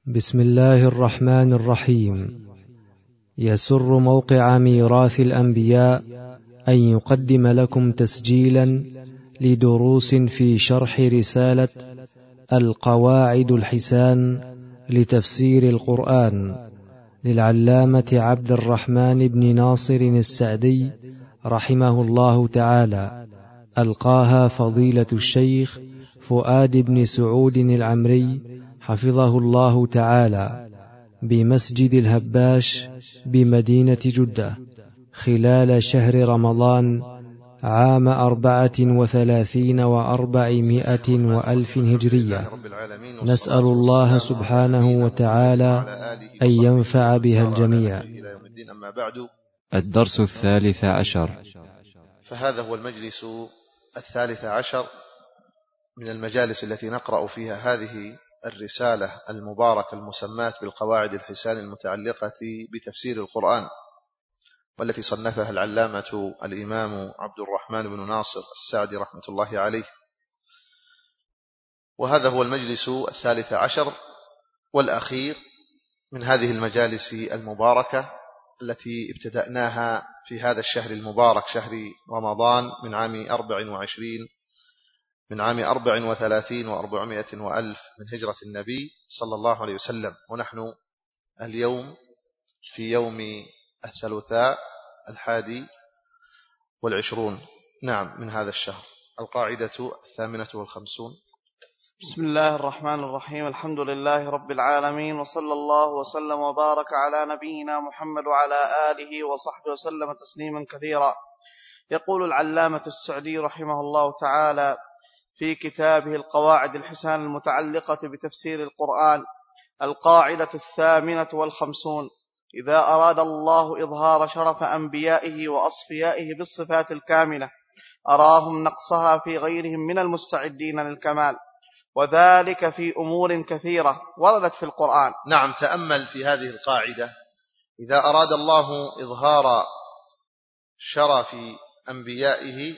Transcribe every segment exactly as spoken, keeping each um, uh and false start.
بسم الله الرحمن الرحيم. يسر موقع ميراث الأنبياء أن يقدم لكم تسجيلا لدروس في شرح رسالة القواعد الحسان لتفسير القرآن للعلامة عبد الرحمن بن ناصر السعدي رحمه الله تعالى، ألقاها فضيلة الشيخ فؤاد بن سعود العمري حفظه الله تعالى بمسجد الهباش بمدينة جدة خلال شهر رمضان عام أربعة وثلاثين وأربعمائة وألف هجرية. نسأل الله سبحانه وتعالى أن ينفع بها الجميع. الدرس الثالث عشر. فهذا هو المجلس الثالث عشر من المجالس التي نقرأ فيها هذه الرسالة المباركة المسماة بالقواعد الحسان المتعلقة بتفسير القرآن، والتي صنفها العلامة الإمام عبد الرحمن بن ناصر السعدي رحمة الله عليه. وهذا هو المجلس الثالث عشر والأخير من هذه المجالس المباركة التي ابتدأناها في هذا الشهر المبارك، شهر رمضان، من عام أربع وعشرين من عام أربع وثلاثين وأربعمائة وألف من هجرة النبي صلى الله عليه وسلم. ونحن اليوم في يوم الثلاثاء الحادي والعشرون نعم من هذا الشهر. القاعدة الثامنة والخمسون. بسم الله الرحمن الرحيم. الحمد لله رب العالمين، وصلى الله وسلم وبارك على نبينا محمد وعلى آله وصحبه وسلم تسليما كثيرا. يقول العلامة السعدي رحمه الله تعالى في كتابه القواعد الحسان المتعلقة بتفسير القرآن: القاعدة الثامنة والخمسون: إذا أراد الله إظهار شرف أنبيائه وأصفيائه بالصفات الكاملة أراهم نقصها في غيرهم من المستعدين للكمال، وذلك في أمور كثيرة وردت في القرآن. نعم، تأمل في هذه القاعدة: إذا أراد الله إظهار شرف أنبيائه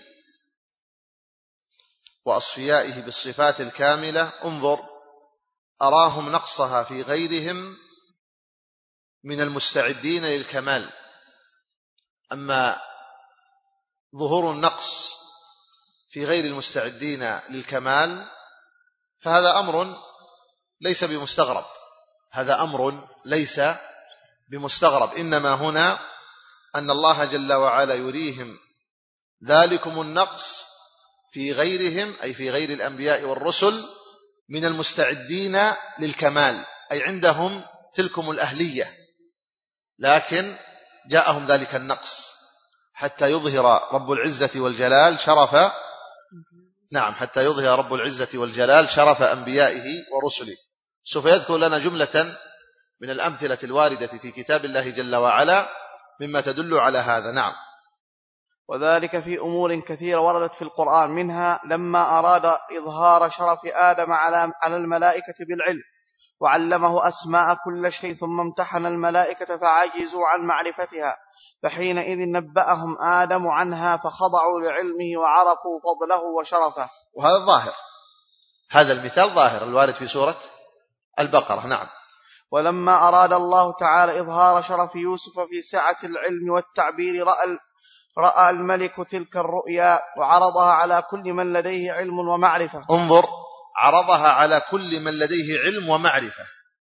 وأصفيائه بالصفات الكاملة انظر، أراهم نقصها في غيرهم من المستعدين للكمال. أما ظهور النقص في غير المستعدين للكمال فهذا أمر ليس بمستغرب، هذا أمر ليس بمستغرب إنما هنا أن الله جل وعلا يريهم ذلكم النقص في غيرهم، أي في غير الأنبياء والرسل، من المستعدين للكمال، أي عندهم تلكم الأهلية، لكن جاءهم ذلك النقص حتى يظهر رب العزة والجلال شرف نعم حتى يظهر رب العزة والجلال شرف أنبيائه ورسله. سوف يذكر لنا جملة من الأمثلة الواردة في كتاب الله جل وعلا مما تدل على هذا. نعم. وذلك في أمور كثيرة وردت في القرآن، منها لما أراد إظهار شرف آدم على الملائكة بالعلم وعلمه أسماء كل شيء، ثم امتحن الملائكة فعجزوا عن معرفتها، فحينئذ نبأهم آدم عنها فخضعوا لعلمه وعرفوا فضله وشرفه. وهذا الظاهر، هذا المثال ظاهر الوارد في سورة البقرة. نعم. ولما أراد الله تعالى إظهار شرف يوسف في سعة العلم والتعبير رأى رأى الملك تلك الرؤيا وعرضها على كل من لديه علم ومعرفة. انظر، عرضها على كل من لديه علم ومعرفة،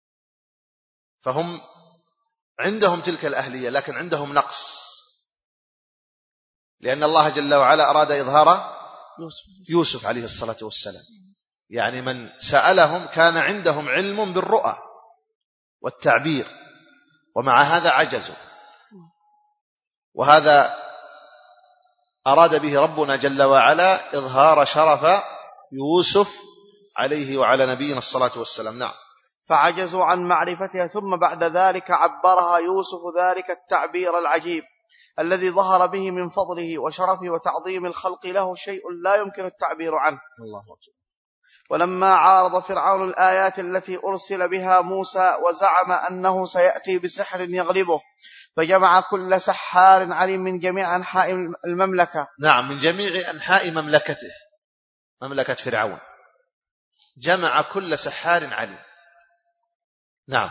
فهم عندهم تلك الأهلية لكن عندهم نقص، لأن الله جل وعلا أراد إظهار يوسف عليه الصلاة والسلام، يعني من سألهم كان عندهم علم بالرؤى والتعبير، ومع هذا عجزوا. وهذا أراد به ربنا جل وعلا إظهار شرف يوسف عليه وعلى نبينا الصلاة والسلام. نعم. فعجزوا عن معرفتها، ثم بعد ذلك عبرها يوسف ذلك التعبير العجيب الذي ظهر به من فضله وشرفه وتعظيم الخلق له شيء لا يمكن التعبير عنه. الله أكبر. ولما عارض فرعون الآيات التي أرسل بها موسى وزعم أنه سيأتي بسحر يغلبه، فجمع كل سحار عليم من جميع أنحاء المملكة. نعم، من جميع أنحاء مملكته، مملكة فرعون، جمع كل سحار عليم. نعم.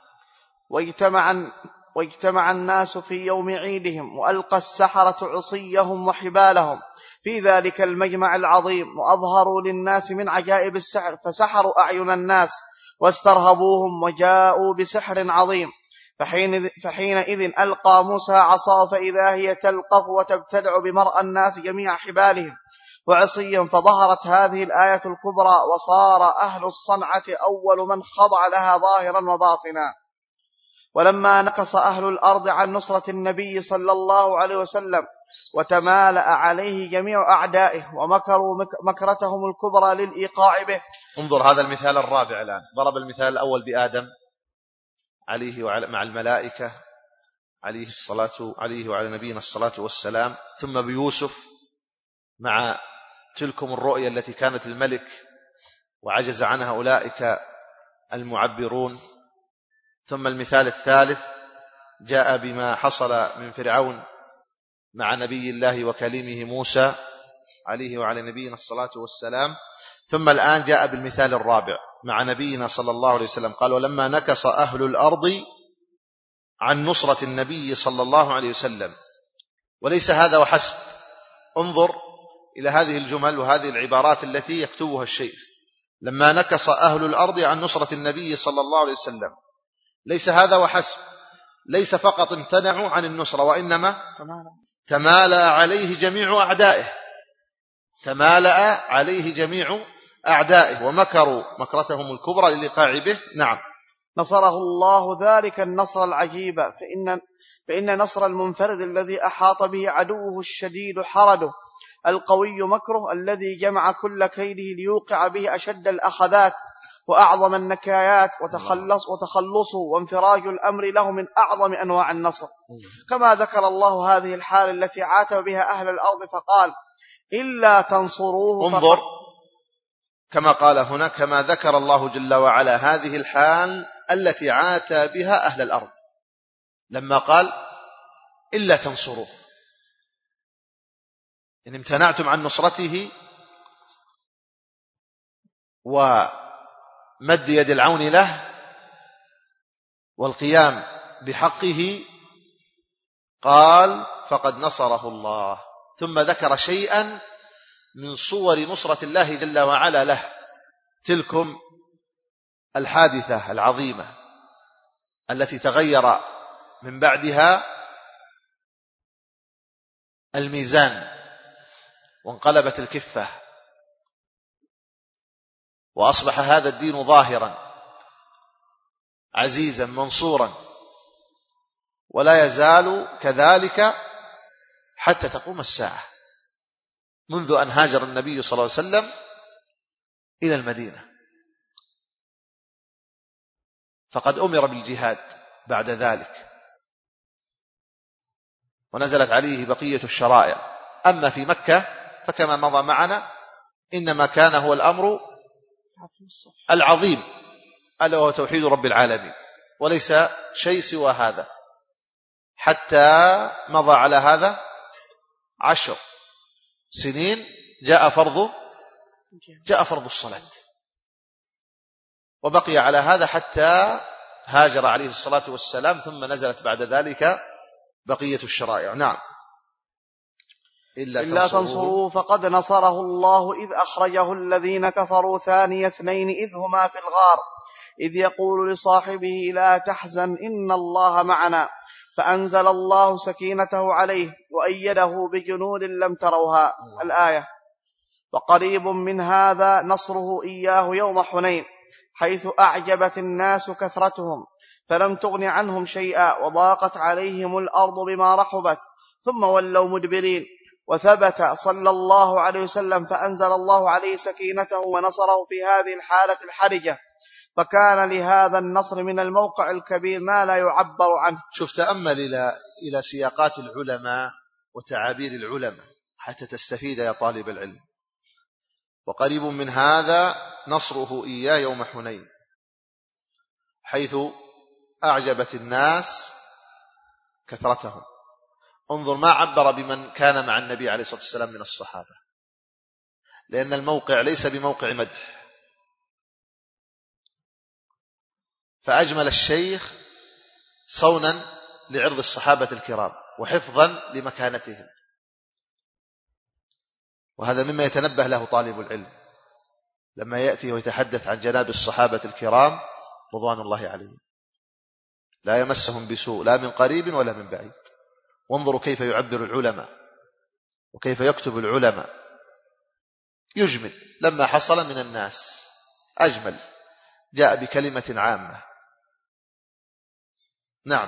واجتمع, واجتمع الناس في يوم عيدهم، وألقى السحرة عصيهم وحبالهم في ذلك المجمع العظيم، وأظهروا للناس من عجائب السحر، فسحروا أعين الناس واسترهبوهم وجاءوا بسحر عظيم. فحين فحينئذ ألقى موسى عصاه فإذا هي تلقف وتبتلع بمرأى الناس جميع حبالهم وعصيهم، فظهرت هذه الآية الكبرى، وصار أهل الصنعة أول من خضع لها ظاهرا وباطنا. ولما نقص أهل الأرض عن نصرة النبي صلى الله عليه وسلم وتمالأ عليه جميع أعدائه ومكروا مكرتهم الكبرى للإيقاع به. انظر هذا المثال الرابع الآن. ضرب المثال الأول بآدم عليه وعلى مع الملائكة عليه الصلاة عليه وعلى نبينا الصلاة والسلام، ثم بيوسف مع تلكم الرؤيا التي كانت الملك وعجز عنها أولئك المعبرون. ثم المثال الثالث جاء بما حصل من فرعون مع نبي الله وكليمه موسى عليه وعلى نبينا الصلاة والسلام. ثم الآن جاء بالمثال الرابع مع نبينا صلى الله عليه وسلم، قال: ولما نكص أهل الأرض عن نصرة النبي صلى الله عليه وسلم. وليس هذا وحسب، انظر إلى هذه الجمل وهذه العبارات التي يكتبها الشيخ: لما نكص أهل الأرض عن نصرة النبي صلى الله عليه وسلم. ليس هذا وحسب، ليس فقط امتنعوا عن النصرة، وإنما تمالأ عليه جميع أعدائه، تمالأ عليه جميع أعدائه ومكروا مكرتهم الكبرى للإيقاع به. نعم. نصره الله ذلك النصر العجيب، فإن, فإن نصر المنفرد الذي أحاط به عدوه الشديد حرده، القوي مكره، الذي جمع كل كيده ليوقع به أشد الأخذات وأعظم النكايات، وتخلص وتخلصه وانفراج الأمر له من أعظم أنواع النصر. كما ذكر الله هذه الحال التي عاتب بها أهل الأرض فقال: إلا تنصروه. انظر كما قال هنا، كما ذكر الله جل وعلا هذه الحال التي عاتب بها أهل الأرض، لما قال: إلا تنصروه، إن امتنعتم عن نصرته ومد يد العون له والقيام بحقه، قال: فقد نصره الله. ثم ذكر شيئا من صور نصرة الله جل وعلا له، تلكم الحادثة العظيمة التي تغير من بعدها الميزان وانقلبت الكفة، وأصبح هذا الدين ظاهرا عزيزا منصورا، ولا يزال كذلك حتى تقوم الساعة، منذ أن هاجر النبي صلى الله عليه وسلم إلى المدينة، فقد أمر بالجهاد بعد ذلك ونزلت عليه بقية الشرائع. أما في مكة فكما مضى معنا إنما كان هو الأمر العظيم ألا وهو توحيد رب العالمين، وليس شيء سوى هذا، حتى مضى على هذا عشر سنين جاء فرض جاء فرض الصلاة، وبقي على هذا حتى هاجر عليه الصلاة والسلام، ثم نزلت بعد ذلك بقية الشرائع. نعم. إلا, إلا تنصروه فقد نصره الله إذ أخرجه الذين كفروا ثاني اثنين إذ هما في الغار إذ يقول لصاحبه لا تحزن إن الله معنا، فأنزل الله سكينته عليه وأيده بجنود لم تروها. الآية. وقريب من هذا نصره إياه يوم حنين، حيث أعجبت الناس كثرتهم فلم تغن عنهم شيئا، وضاقت عليهم الأرض بما رحبت ثم ولوا مدبرين. وثبت صلى الله عليه وسلم فأنزل الله عليه سكينته ونصره في هذه الحالة الحرجة، فكان لهذا النصر من الموقع الكبير ما لا يعبر عنه. شوف، تأمل إلى إلى سياقات العلماء وتعابير العلماء حتى تستفيد يا طالب العلم. وقريب من هذا نصره إياه يوم حنين، حيث أعجبت الناس كثرتهم. انظر ما عبر بمن كان مع النبي عليه الصلاة والسلام من الصحابة، لأن الموقع ليس بموقع مدح، فأجمل الشيخ صونا لعرض الصحابة الكرام وحفظا لمكانتهم، وهذا مما يتنبه له طالب العلم لما يأتي ويتحدث عن جناب الصحابة الكرام رضوان الله عليهم، لا يمسهم بسوء لا من قريب ولا من بعيد. وانظروا كيف يعبر العلماء وكيف يكتب العلماء، يجمل لما حصل من الناس أجمل، جاء بكلمة عامة. نعم.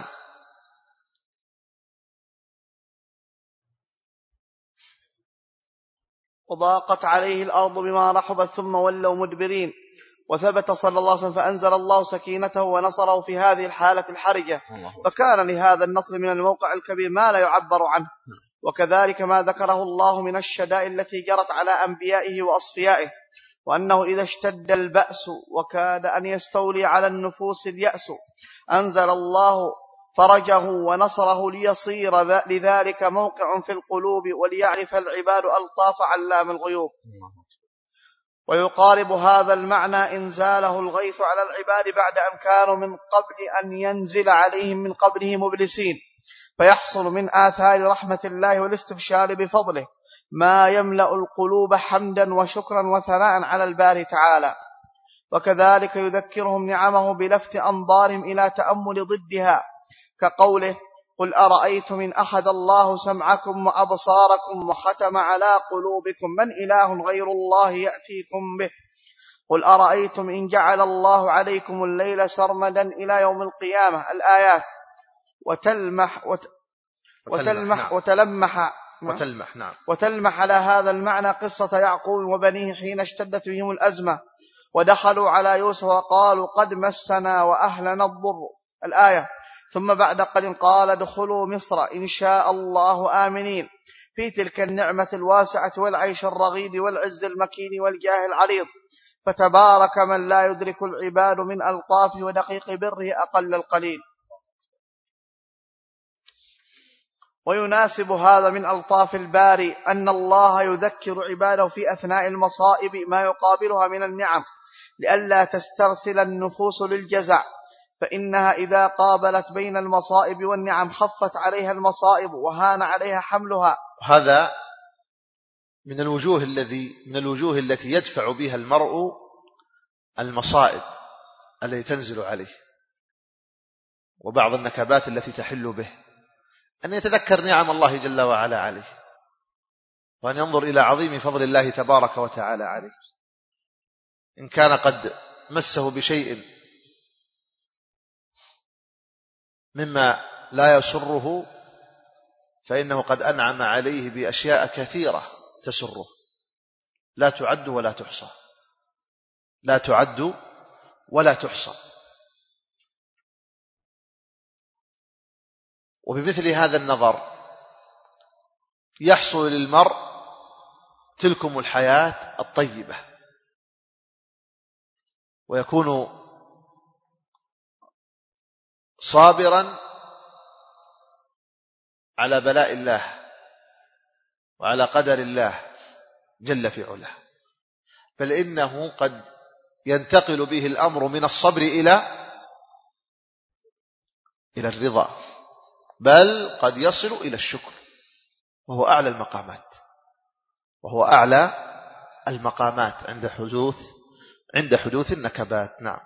وضاقت عليه الأرض بما رحبت ثم ولوا مدبرين. وثبت صلى الله عليه وسلم فأنزل الله سكينته ونصره في هذه الحالة الحرجة، فكان لهذا النصر من الموقع الكبير ما لا يعبر عنه. وكذلك ما ذكره الله من الشدائد التي جرت على أنبيائه وأصفيائه، وأنه إذا اشتد البأس وكاد أن يستولي على النفوس اليأس أنزل الله فرجه ونصره ليصير لذلك موقع في القلوب وليعرف العباد ألطاف علام الغيوب. ويقارب هذا المعنى إنزاله الغيث على العباد بعد أن كانوا من قبل أن ينزل عليهم من قبله مبلسين، فيحصل من آثار رحمة الله والاستبشار بفضله ما يملأ القلوب حمدا وشكرا وثناء على الباري تعالى. وكذلك يذكرهم نعمه بلفت أنظارهم إلى تأمل ضدها، كقوله قل أرأيتم إن أخذ الله سمعكم وأبصاركم وختم على قلوبكم من إله غير الله يأتيكم به، قل أرأيتم إن جعل الله عليكم الليل سرمدا إلى يوم القيامة الآيات. وتلمح وت... وتلمح وتلمح وتلمح نعم وتلمح على هذا المعنى قصة يعقوب وبنيه حين اشتدت بهم الأزمة ودخلوا على يوسف وقالوا قد مسنا وأهلنا الضر الآية. ثم بعد قليل قال ادخلوا مصر إن شاء الله آمنين، في تلك النعمة الواسعة والعيش الرغيد والعز المكين والجاه العريض. فتبارك من لا يدرك العباد من ألطافه ودقيق بره أقل القليل. ويناسب هذا من ألطاف الباري أن الله يذكر عباده في أثناء المصائب ما يقابلها من النعم لئلا تسترسل النفوس للجزع، فإنها إذا قابلت بين المصائب والنعم خفت عليها المصائب وهان عليها حملها. هذا من الوجوه الذي من الوجوه التي يدفع بها المرء المصائب التي تنزل عليه وبعض النكبات التي تحل به، أن يتذكر نعم الله جل وعلا عليه، وأن ينظر إلى عظيم فضل الله تبارك وتعالى عليه. إن كان قد مسه بشيء مما لا يسره فإنه قد أنعم عليه بأشياء كثيرة تسره لا تعد ولا تحصى، لا تعد ولا تحصى. وبمثل هذا النظر يحصل للمرء تلكم الحياة الطيبة، ويكون صابرا على بلاء الله وعلى قدر الله جل في علاه، بل إنه قد ينتقل به الأمر من الصبر إلى إلى الرضا، بل قد يصل إلى الشكر، وهو أعلى المقامات وهو أعلى المقامات عند حدوث عند حدوث النكبات. نعم.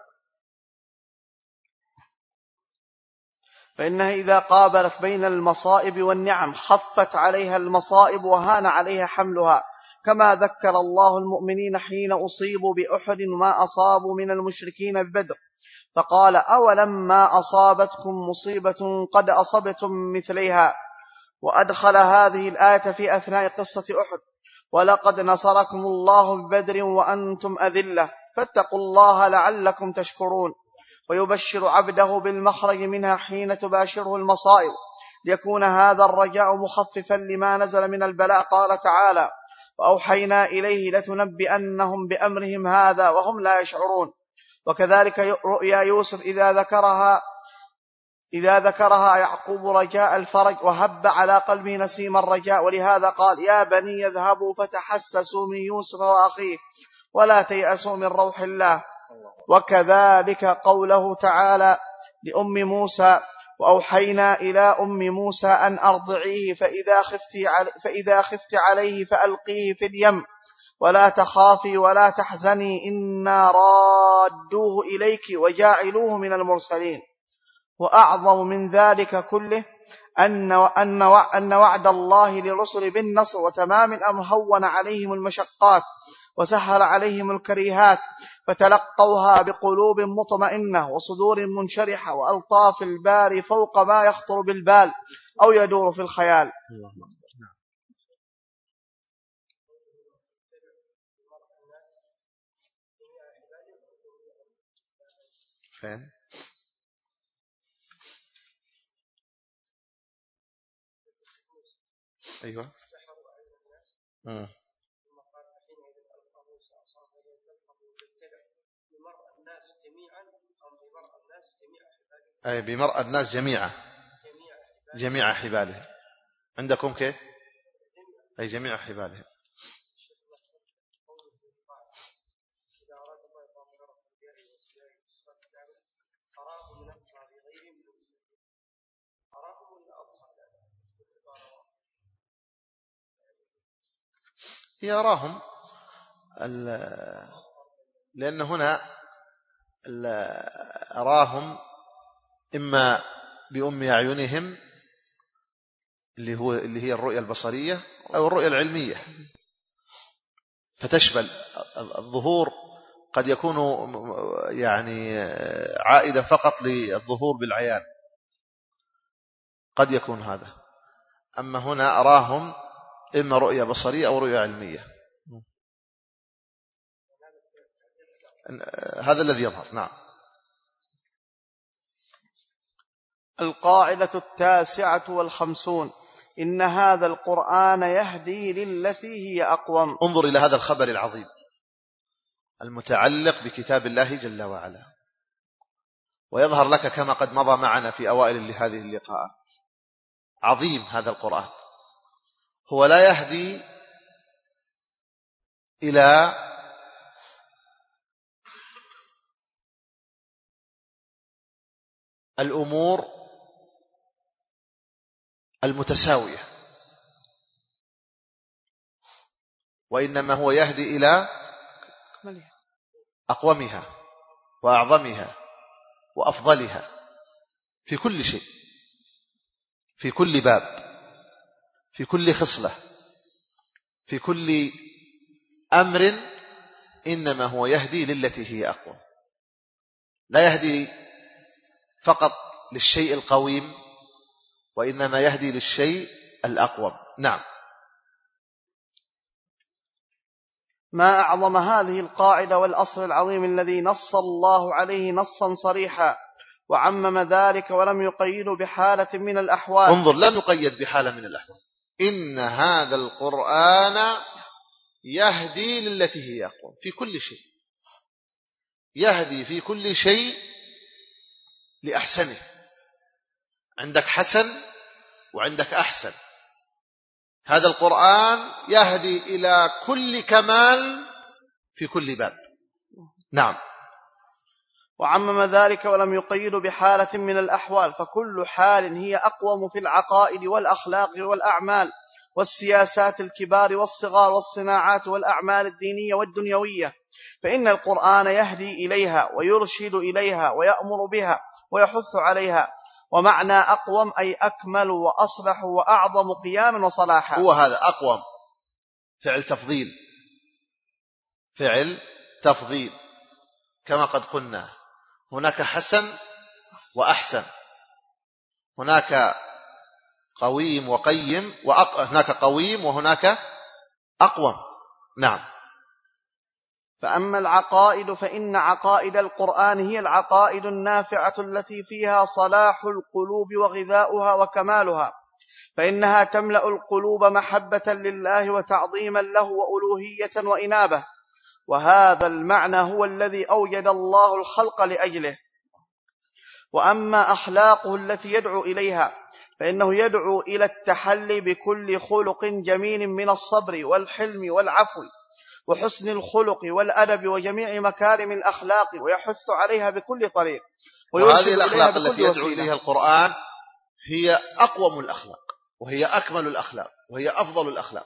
فإنها إذا قابلت بين المصائب والنعم خفت عليها المصائب وهان عليها حملها، كما ذكر الله المؤمنين حين أصيبوا بأحد ما أصابوا من المشركين ببدر، فقال أولما أصابتكم مصيبة قد أصبتم مثليها. وأدخل هذه الآية في أثناء قصة أحد ولقد نصركم الله ببدر وأنتم أذلة فاتقوا الله لعلكم تشكرون. ويبشر عبده بالمخرج منها حين تباشره المصائب ليكون هذا الرجاء مخففا لما نزل من البلاء. قال تعالى وأوحينا إليه لتنبئنهم بأمرهم هذا وهم لا يشعرون. وكذلك رؤيا يوسف إذا ذكرها إذا ذكرها يعقوب رجاء الفرج وهب على قلبه نسيم الرجاء، ولهذا قال يا بني يذهبوا فتحسسوا من يوسف وأخيه ولا تيأسوا من روح الله. وكذلك قوله تعالى لأم موسى وأوحينا إلى أم موسى أن أرضعيه فإذا خفت فإذا خفت عليه فألقيه في اليم ولا تخافي ولا تحزني إنا رادوه إليك وجاعلوه من المرسلين. وأعظم من ذلك كله أن أن وعد الله للرسل بالنصر وتمام الأمر هون عليهم المشقات وسهل عليهم الكريهات فتلقوها بقلوب مطمئنة وصدور منشرحة وألطاف الباري فوق ما يخطر بالبال أو يدور في الخيال. فين؟ أيوة. مم. أي بمرأى الناس جميعا جميع حبالهم. عندكم كيف؟ أي جميع حبالهم. يراهم لأن هنا أراهم إما بأم أعينهم اللي هو اللي هي الرؤية البصرية أو الرؤية العلمية، فتشمل الظهور قد يكون يعني عائدا فقط للظهور بالعيان، قد يكون هذا. أما هنا أراهم إما رؤية بصرية أو رؤية علمية، هذا الذي يظهر. نعم. القاعدة التاسعة والخمسون: إن هذا القرآن يهدي للتي هي أقوم. انظر إلى هذا الخبر العظيم المتعلق بكتاب الله جل وعلا، ويظهر لك كما قد مضى معنا في أوائل هذه اللقاءات. عظيم هذا القرآن، هو لا يهدي إلى الأمور المتساوية، وإنما هو يهدي إلى أقومها وأعظمها وأفضلها في كل شيء، في كل باب، في كل خصلة، في كل أمر، إنما هو يهدي للتي هي أقوم. لا يهدي فقط للشيء القويم، وإنما يهدي للشيء الأقوم. نعم. ما أعظم هذه القاعدة والأصل العظيم الذي نص الله عليه نصا صريحا وعمم ذلك ولم يقيد بحالة من الأحوال. انظر، لم يقيد بحالة من الأحوال. إن هذا القرآن يهدي للتي هي أقوم في كل شيء، يهدي في كل شيء لأحسنه. عندك حسن وعندك أحسن، هذا القرآن يهدي إلى كل كمال في كل باب. نعم. وعمم ذلك ولم يقيد بحالة من الأحوال، فكل حال هي أقوم في العقائد والأخلاق والأعمال والسياسات الكبار والصغار والصناعات والأعمال الدينية والدنيوية، فإن القرآن يهدي إليها ويرشد إليها ويأمر بها ويحث عليها. ومعنى أقوم أي أكمل وأصلح وأعظم قياما وصلاحا. هو هذا أقوم، فعل تفضيل، فعل تفضيل كما قد قلنا. هناك حسن وأحسن، هناك قويم وقيم، وهناك قويم وهناك أقوم. نعم. فأما العقائد فإن عقائد القرآن هي العقائد النافعة التي فيها صلاح القلوب وغذاؤها وكمالها، فإنها تملأ القلوب محبة لله وتعظيما له وألوهية وإنابة، وهذا المعنى هو الذي أوجد الله الخلق لأجله. وأما أخلاقه التي يدعو إليها فإنه يدعو إلى التحلي بكل خلق جميل من الصبر والحلم والعفو وحسن الخلق والأدب وجميع مكارم الأخلاق، ويحث عليها بكل طريق، وهذه الأخلاق التي يدعو إليها القرآن هي أقوم الأخلاق، وهي أكمل الأخلاق، وهي أفضل الأخلاق.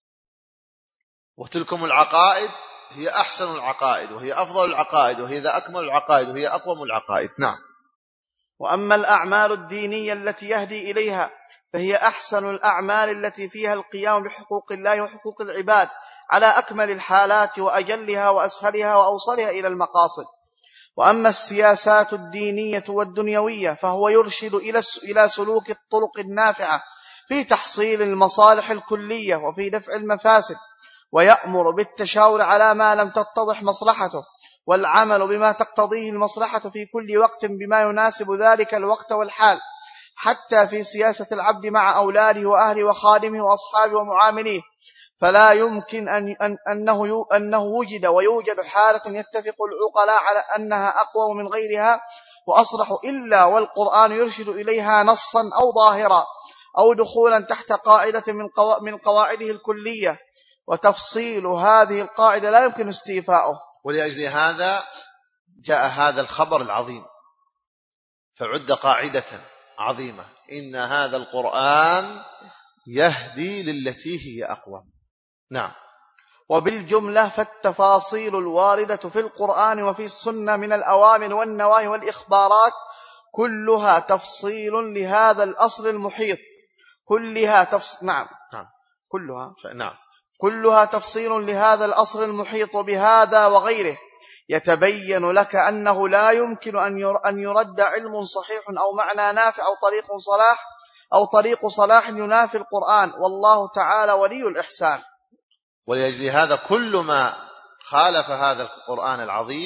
وتلكم العقائد هي أحسن العقائد، وهي أفضل العقائد، وهي ذا أكمل العقائد، وهي أقوم العقائد. نعم. وأما الأعمال الدينية التي يهدي إليها فهي أحسن الأعمال التي فيها القيام بحقوق الله وحقوق العباد على أكمل الحالات وأجلها وأسهلها وأوصلها إلى المقاصد. وأما السياسات الدينية والدنيوية فهو يرشد إلى سلوك الطرق النافعة في تحصيل المصالح الكلية وفي دفع المفاسد، ويأمر بالتشاور على ما لم تتضح مصلحته، والعمل بما تقتضيه المصلحة في كل وقت بما يناسب ذلك الوقت والحال، حتى في سياسة العبد مع أولاده وأهله وخادمه وأصحابه ومعامليه. فلا يمكن أن أن أنه أنه وجد ويوجد حالة يتفق العقلاء على أنها أقوى من غيرها وأصلح إلا والقرآن يرشد إليها نصا أو ظاهرا أو دخولا تحت قاعدة من قوا من قواعده الكلية، وتفصيل هذه القاعدة لا يمكن استيفاؤه. ولأجل هذا جاء هذا الخبر العظيم، فعد قاعدة عظيمة: إن هذا القرآن يهدي للتي هي أقوم. نعم. وبالجملة فالتفاصيل الواردة في القرآن وفي السنة من الأوامر والنواهي والإخبارات كلها تفصيل لهذا الأصل المحيط، كلها تفصيل نعم نعم كلها نعم كلها تفصيل لهذا الأصل المحيط بهذا وغيره. يتبين لك أنه لا يمكن أن يرد علم صحيح أو معنى نافع أو طريق صلاح أو طريق صلاح ينافي القرآن، والله تعالى ولي الإحسان. ولأجل هذا كل ما خالف هذا القرآن العظيم،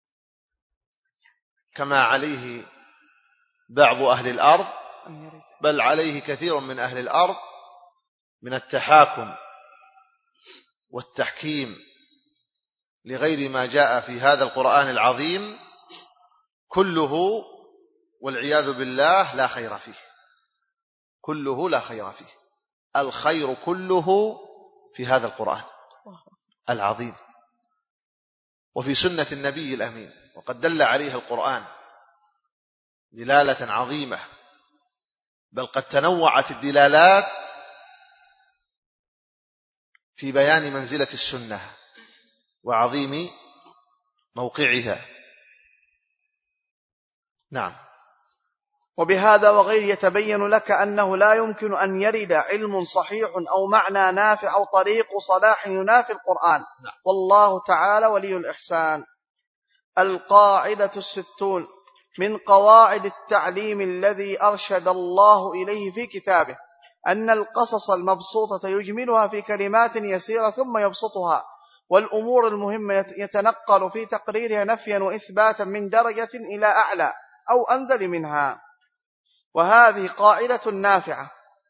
كما عليه بعض أهل الأرض، بل عليه كثير من أهل الأرض من التحاكم والتحكيم لغير ما جاء في هذا القرآن العظيم، كله والعياذ بالله لا خير فيه، كله لا خير فيه. الخير كله في هذا القرآن العظيم وفي سنة النبي الأمين، وقد دل عليها القرآن دلالة عظيمة، بل قد تنوعت الدلالات في بيان منزلة السنة وعظيم موقعها. نعم. وبهذا وغير يتبين لك أنه لا يمكن أن يرد علم صحيح أو معنى نافع أو طريق صلاح ينافي القرآن. نعم. والله تعالى ولي الإحسان. القاعدة الستون من قواعد التعليم الذي أرشد الله إليه في كتابه أن القصص المبسوطة يجملها في كلمات يسيرة ثم يبسطها، والأمور المهمة يتنقل في تقريرها نفيا وإثباتا من درجة إلى أعلى أو أنزل منها. وهذه قاعدة نافعة،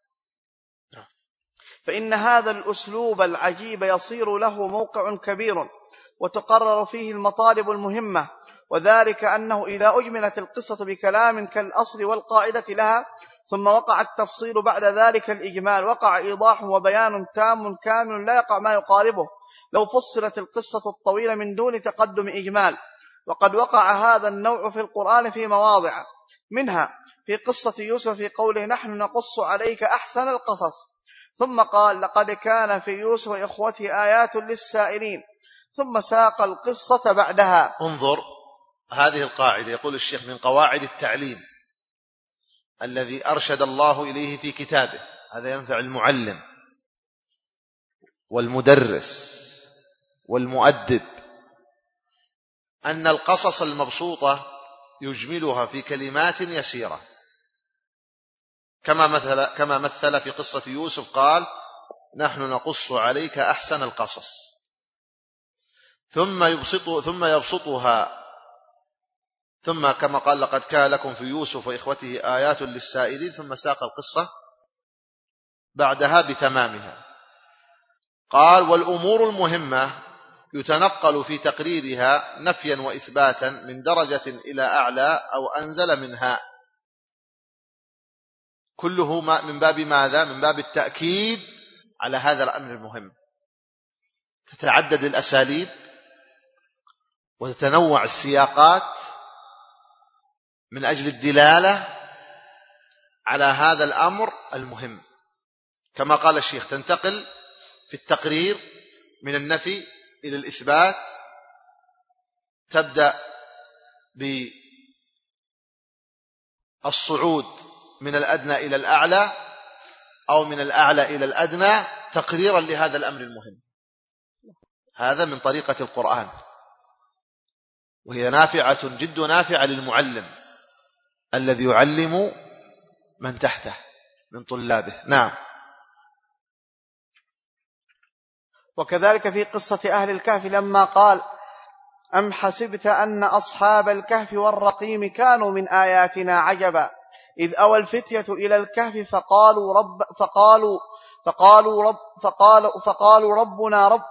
فإن هذا الأسلوب العجيب يصير له موقع كبير وتقرر فيه المطالب المهمة، وذلك أنه إذا أجملت القصة بكلام كالأصل والقاعدة لها ثم وقع التفصيل بعد ذلك الإجمال، وقع إيضاح وبيان تام كامل لا يقع ما يقاربه لو فصلت القصة الطويلة من دون تقدم إجمال. وقد وقع هذا النوع في القرآن في مواضع، منها في قصة يوسف في قوله نحن نقص عليك أحسن القصص، ثم قال لقد كان في يوسف وإخوته آيات للسائلين، ثم ساق القصة بعدها. انظر هذه القاعدة، يقول الشيخ من قواعد التعليم الذي أرشد الله إليه في كتابه، هذا ينفع المعلم والمدرس والمؤدب، أن القصص المبسوطة يجملها في كلمات يسيرة، كما مثل, كما مثل في قصة يوسف قال نحن نقص عليك أحسن القصص، ثم يبسط ثم يبسطها، ثم كما قال لقد كان لكم في يوسف وإخوته آيات للسائلين، ثم ساق القصة بعدها بتمامها. قال والأمور المهمة يتنقل في تقريرها نفيا وإثباتا من درجة إلى أعلى أو أنزل منها، كله من باب ماذا؟ من باب التأكيد على هذا الأمر المهم. تتعدد الأساليب وتتنوع السياقات من أجل الدلالة على هذا الأمر المهم. كما قال الشيخ تنتقل في التقرير من النفي إلى الإثبات، تبدأ بالصعود من الأدنى إلى الأعلى أو من الأعلى إلى الأدنى تقريرا لهذا الأمر المهم. هذا من طريقة القرآن، وهي نافعة جد نافعة للمعلم الذي يعلم من تحته من طلابه. نعم. وكذلك في قصة أهل الكهف لما قال أم حسبت أن أصحاب الكهف والرقيم كانوا من آياتنا عجبا إذ أوى الفتية إلى الكهف فقالوا رب فقالوا فقالوا رب فقالوا فقالوا ربنا رب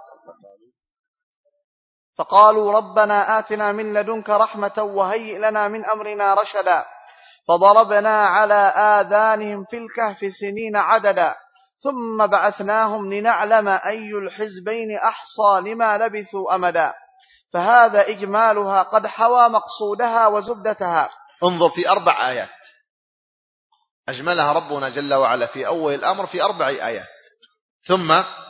فقالوا ربنا آتنا من لدنك رحمة وهيئ لنا من أمرنا رشدا فضربنا على آذانهم في الكهف سنين عددا ثم بعثناهم لنعلم أي الحزبين أحصى لما لبثوا أمدا فهذا إجمالها قد حوى مقصودها وزبدتها. انظر في أربع آيات أجملها ربنا جل وعلا في أول الأمر في أربع آيات، ثم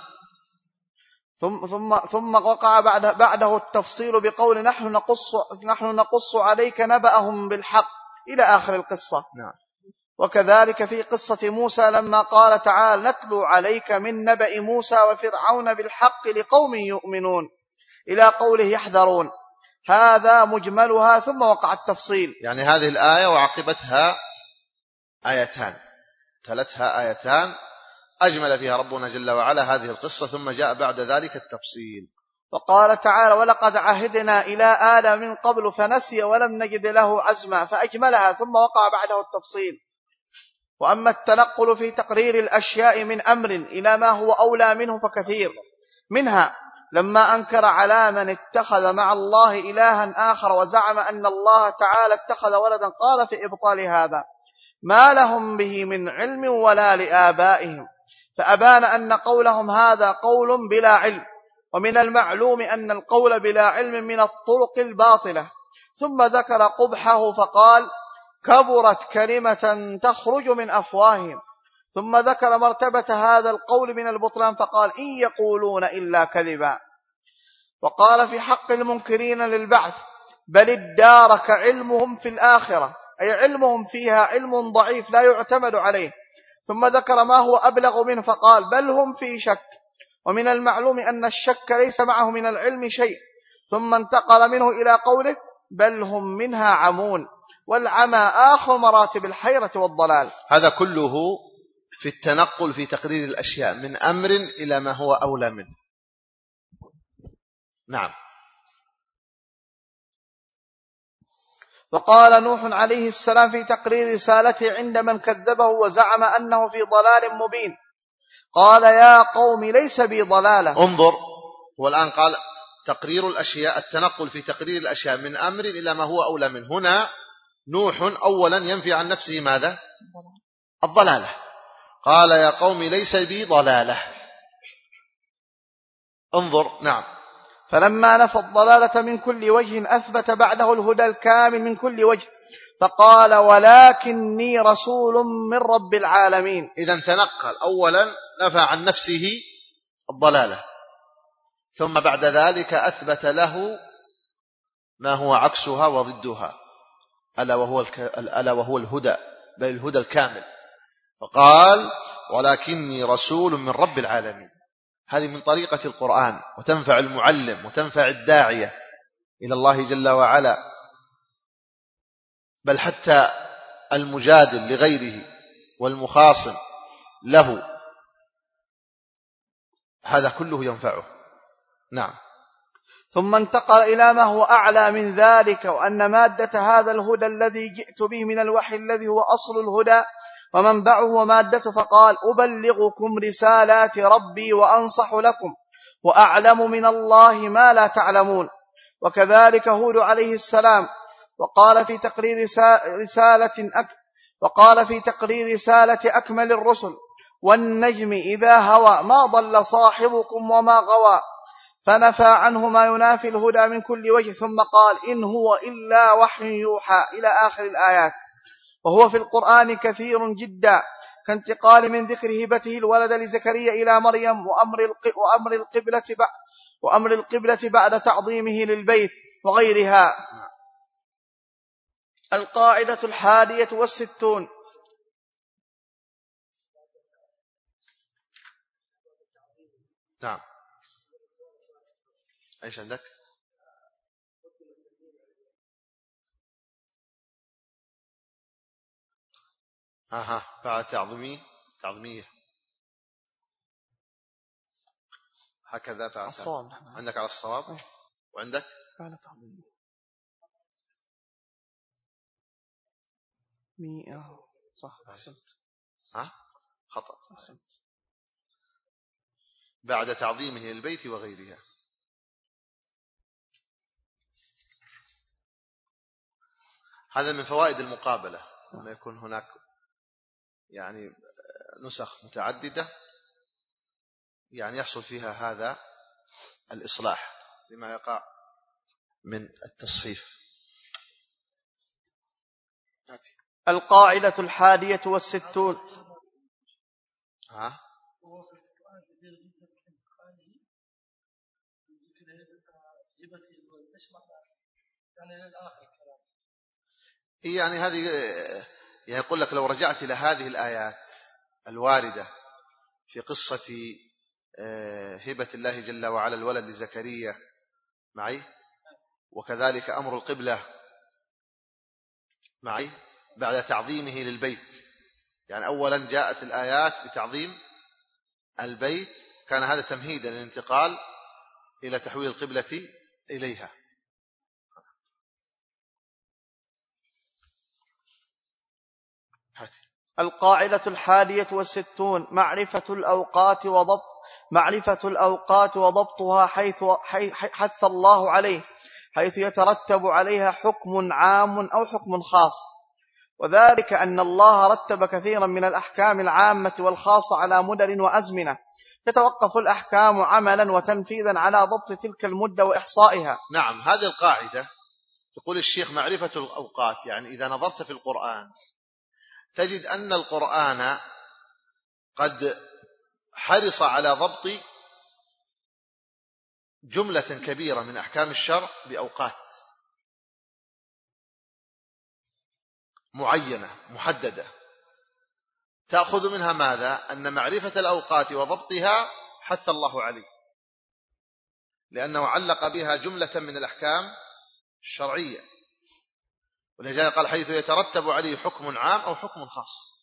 ثم ثم ثم وقع بعد بعده التفصيل بقول نحن نقص نحن نقص عليك نبأهم بالحق إلى آخر القصة. نعم. وكذلك في قصة موسى لما قال تعالى نتلو عليك من نبأ موسى وفرعون بالحق لقوم يؤمنون إلى قوله يحذرون، هذا مجملها ثم وقع التفصيل. يعني هذه الآية وعقبتها آيتان ثلاثها آيتان أجمل فيها ربنا جل وعلا هذه القصة، ثم جاء بعد ذلك التفصيل. وقال تعالى ولقد عهدنا إلى آدم من قبل فنسي ولم نجد له عزما، فأجملها ثم وقع بعده التفصيل. وأما التنقل في تقرير الأشياء من أمر إلى ما هو أولى منه فكثير، منها لما أنكر على من اتخذ مع الله إلها آخر وزعم أن الله تعالى اتخذ ولدا قال في إبطال هذا ما لهم به من علم ولا لآبائهم، فأبان أن قولهم هذا قول بلا علم، ومن المعلوم أن القول بلا علم من الطرق الباطلة. ثم ذكر قبحه فقال كبرت كلمة تخرج من أفواههم، ثم ذكر مرتبة هذا القول من البطلان فقال إن يقولون إلا كذبا. وقال في حق المنكرين للبعث بل ادارك علمهم في الآخرة، أي علمهم فيها علم ضعيف لا يعتمد عليه. ثم ذكر ما هو أبلغ منه فقال بل هم في شك، ومن المعلوم أن الشك ليس معه من العلم شيء. ثم انتقل منه إلى قوله بل هم منها عمون، والعمى آخر مراتب الحيرة والضلال. هذا كله في التنقل في تقرير الأشياء من أمر إلى ما هو أولى منه. نعم. وقال نوح عليه السلام في تقرير رسالته عند من كذبه وزعم أنه في ضلال مبين قال يا قوم ليس بي ضلالة. انظر، والآن قال تقرير الأشياء، التنقل في تقرير الأشياء من أمر إلى ما هو أولى منه. هنا نوح أولا ينفي عن نفسه ماذا؟ الضلالة. قال يا قوم ليس بي ضلالة. انظر. نعم. فلما نفى الضلالة من كل وجه أثبت بعده الهدى الكامل من كل وجه فقال ولكني رسول من رب العالمين. إذن تنقل، أولا نفى عن نفسه الضلالة، ثم بعد ذلك أثبت له ما هو عكسها وضدها، ألا وهو, الك... ألا وهو الهدى، بل الهدى الكامل. فقال ولكني رسول من رب العالمين. هذه من طريقة القرآن، وتنفع المعلم وتنفع الداعية إلى الله جل وعلا، بل حتى المجادل لغيره والمخاصم له، هذا كله ينفعه. نعم. ثم انتقل إلى ما هو أعلى من ذلك، وأن مادة هذا الهدى الذي جئت به من الوحي الذي هو أصل الهدى ومنبعه ومادته، فقال أبلغكم رسالات ربي وأنصح لكم وأعلم من الله ما لا تعلمون. وكذلك هود عليه السلام وقال في تقرير رسالة أك وقال في تقرير رسالة أكمل الرسل والنجم إذا هوى ما ضل صاحبكم وما غوى. فنفى عنه ما ينافي الهدى من كل وجه، ثم قال إن هو إلا وحي يوحى إلى آخر الآيات. وهو في القرآن كثير جدا، كانتقال من ذكر هبته الولد لزكريا إلى مريم، وأمر وأمر القبلة بعد وأمر القبلة بعد تعظيمه للبيت وغيرها. القاعدة الحادية والستون. نعم. ايش عندك؟ اها بعد تعظيمي تعظيمية هكذا بعد الصواب. عندك على الصواب. وعندك بعد تعظيمي مئة. صح، أحسنت. ها خطأ. أحسنت. بعد تعظيمه للبيت وغيرها. هذا من فوائد المقابلة، لما يكون هناك يعني نسخ متعددة يعني يحصل فيها هذا الإصلاح لما يقع من التصحيف. القاعدة الحادية والستون. ها يعني هذه يقول لك لو رجعت إلى هذه الآيات الواردة في قصة هبة الله جل وعلا الولد لزكريا معي، وكذلك أمر القبلة معي بعد تعظيمه للبيت، يعني أولا جاءت الآيات بتعظيم البيت، كان هذا تمهيدا للانتقال إلى تحويل القبلة إليها. هاتي. القاعدة الحادية والستون. معرفة الأوقات وضبط معرفة الأوقات وضبطها حيث حث الله عليه، حيث يترتب عليها حكم عام أو حكم خاص، وذلك أن الله رتب كثيرا من الأحكام العامة والخاصة على مدد وأزمنة، تتوقف الأحكام عملا وتنفيذا على ضبط تلك المدة وإحصائها. نعم، هذه القاعدة يقول الشيخ معرفة الأوقات، يعني إذا نظرت في القرآن تجد أن القرآن قد حرص على ضبط جملة كبيرة من أحكام الشرع بأوقات معينة محددة، تأخذ منها ماذا؟ أن معرفة الأوقات وضبطها حث الله عليه، لأنه علق بها جملة من الأحكام الشرعية، ولذلك قال حيث يترتب عليه حكم عام أو حكم خاص.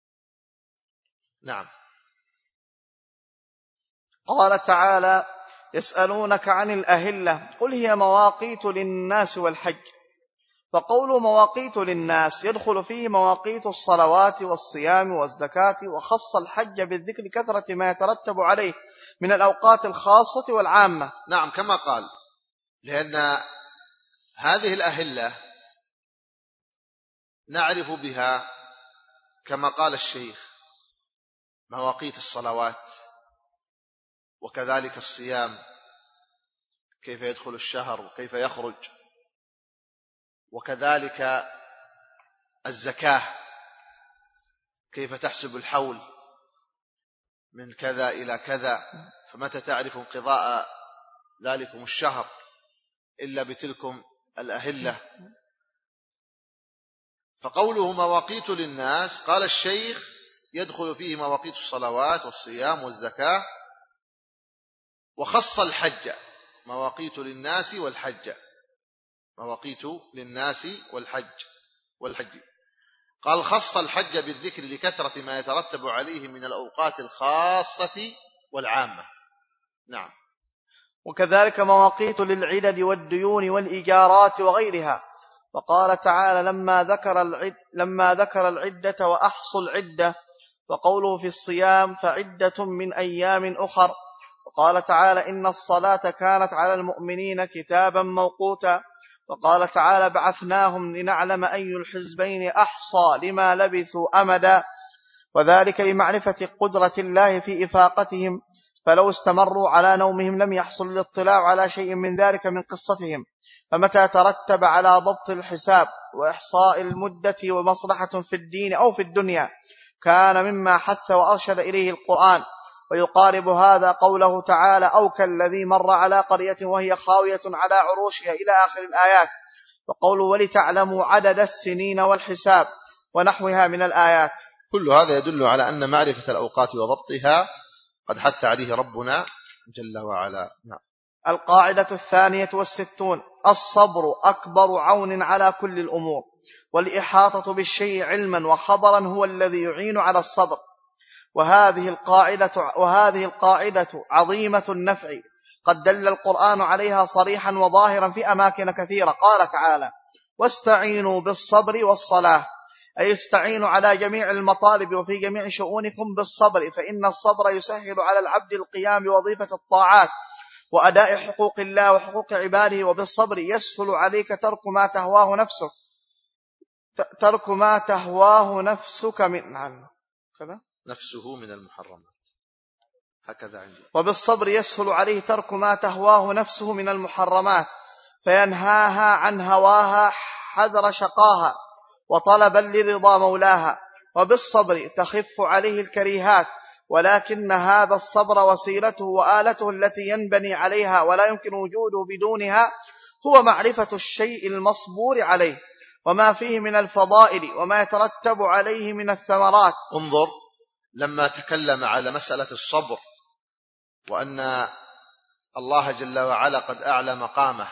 نعم. قال تعالى: يسألونك عن الأهلة قل هي مواقيت للناس والحج. فقول مواقيت للناس يدخل فيه مواقيت الصلوات والصيام والزكاة، وخص الحج بالذكر كثرة ما يترتب عليه من الأوقات الخاصة والعامة. نعم كما قال، لأن هذه الأهلة نعرف بها كما قال الشيخ مواقيت الصلوات، وكذلك الصيام كيف يدخل الشهر وكيف يخرج، وكذلك الزكاة كيف تحسب الحول من كذا إلى كذا، فمتى تعرف انقضاء ذلكم الشهر إلا بتلكم الأهلة. فقوله مواقيت للناس قال الشيخ يدخل فيه مواقيت الصلوات والصيام والزكاة، وخص الحج مواقيت للناس والحج، مواقيت للناس والحج والحج قال خص الحج بالذكر لكثرة ما يترتب عليه من الأوقات الخاصة والعامة. نعم. وكذلك مواقيت للعدد والديون والإيجارات وغيرها. وقال تعالى لما ذكر العد لما ذكر العدة وأحصوا العدة، وقوله في الصيام فعدة من أيام أخر. وقال تعالى إن الصلاة كانت على المؤمنين كتابا موقوتا. وقال تعالى بعثناهم لنعلم أي الحزبين أحصى لما لبثوا أمدا، وذلك لمعرفة قدرة الله في إفاقتهم، فلو استمروا على نومهم لم يحصل الاطلاع على شيء من ذلك من قصتهم. فمتى ترتب على ضبط الحساب وإحصاء المدة ومصلحة في الدين أو في الدنيا كان مما حث وأرشد إليه القرآن. ويقارب هذا قوله تعالى: أو كالذي مر على قرية وهي خاوية على عروشها إلى آخر الآيات. وقوله: ولتعلموا عدد السنين والحساب ونحوها من الآيات. كل هذا يدل على أن معرفة الأوقات وضبطها قد حث عليه ربنا جل وعلا. نعم. القاعدة الثانية والستون: الصبر أكبر عون على كل الأمور، والإحاطة بالشيء علما وخبرا هو الذي يعين على الصبر. وهذه القاعدة, وهذه القاعدة عظيمة النفع، قد دل القرآن عليها صريحا وظاهرا في أماكن كثيرة. قال تعالى: واستعينوا بالصبر والصلاة، أي استعينوا على جميع المطالب وفي جميع شؤونكم بالصبر، فإن الصبر يسهل على العبد القيام بوظيفة الطاعات وأداء حقوق الله وحقوق عباده. وبالصبر يسهل عليك ترك ما تهواه نفسك ترك ما تهواه نفسك من كذا نفسه من المحرمات، هكذا عندي. وبالصبر يسهل عليه ترك ما تهواه نفسه من المحرمات، فينهاها عن هواها حذر شقاها وطلبا لرضا مولاها. وبالصبر تخف عليه الكريهات، ولكن هذا الصبر وسيلته وآلته التي ينبني عليها ولا يمكن وجوده بدونها هو معرفة الشيء المصبور عليه وما فيه من الفضائل وما يترتب عليه من الثمرات. انظر، لما تكلم على مسألة الصبر وأن الله جل وعلا قد أعلى مقامه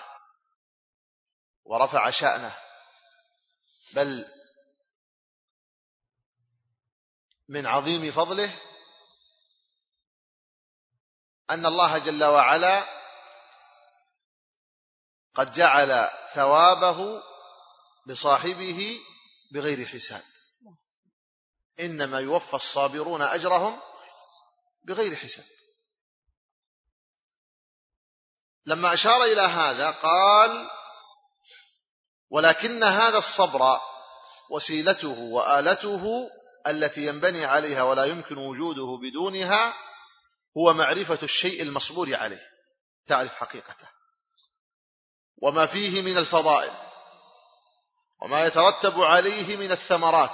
ورفع شأنه، بل من عظيم فضله أن الله جل وعلا قد جعل ثوابه لصاحبه بغير حساب. إنما يوفى الصابرون أجرهم بغير حساب. لما أشار إلى هذا قال: ولكن هذا الصبر وسيلته وآلته التي ينبني عليها ولا يمكن وجوده بدونها هو معرفة الشيء المصبور عليه، تعرف حقيقته وما فيه من الفضائل وما يترتب عليه من الثمرات.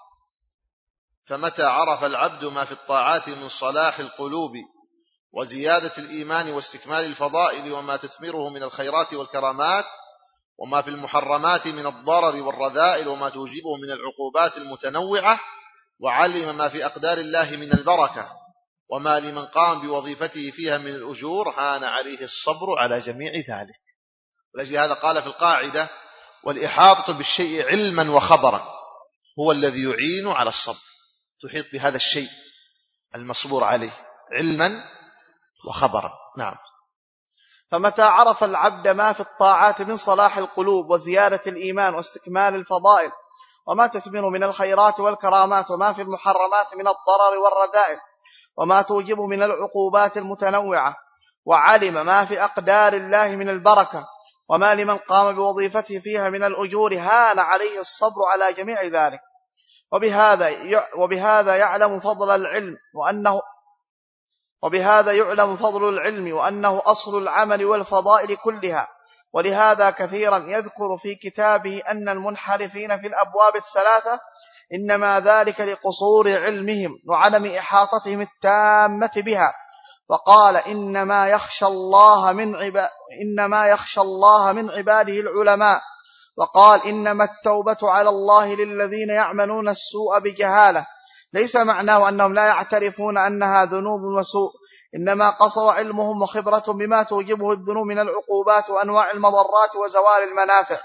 فمتى عرف العبد ما في الطاعات من صلاح القلوب وزيادة الإيمان واستكمال الفضائل وما تثمره من الخيرات والكرامات، وما في المحرمات من الضرر والرذائل وما توجبه من العقوبات المتنوعة، وعلم ما في أقدار الله من البركة وما لمن قام بوظيفته فيها من الأجور، هان عليه الصبر على جميع ذلك. ولأجل هذا قال في القاعدة: والإحاطة بالشيء علما وخبرا هو الذي يعين على الصبر. تحيط بهذا الشيء المصبور عليه علما وخبرا. نعم. فمتى عرف العبد ما في الطاعات من صلاح القلوب وزيادة الإيمان واستكمال الفضائل وما تثمر من الخيرات والكرامات، وما في المحرمات من الضرر والرذائل وما توجب من العقوبات المتنوعة، وعلم ما في أقدار الله من البركة وما لمن قام بوظيفته فيها من الأجور، هان عليه الصبر على جميع ذلك. وبهذا وبهذا يعلم فضل العلم وأنه وبهذا يعلم فضل العلم وأنه أصل العمل والفضائل كلها. ولهذا كثيرا يذكر في كتابه أن المنحرفين في الأبواب الثلاثة إنما ذلك لقصور علمهم وعدم إحاطتهم التامة بها. وقال: إنما يخشى الله من عباد إنما يخشى الله من عباده العلماء. وقال: إنما التوبة على الله للذين يعملون السوء بجهالة. ليس معناه أنهم لا يعترفون أنها ذنوب وسوء، إنما قصر علمهم وخبرة بما توجبه الذنوب من العقوبات وأنواع المضرات وزوال المنافع.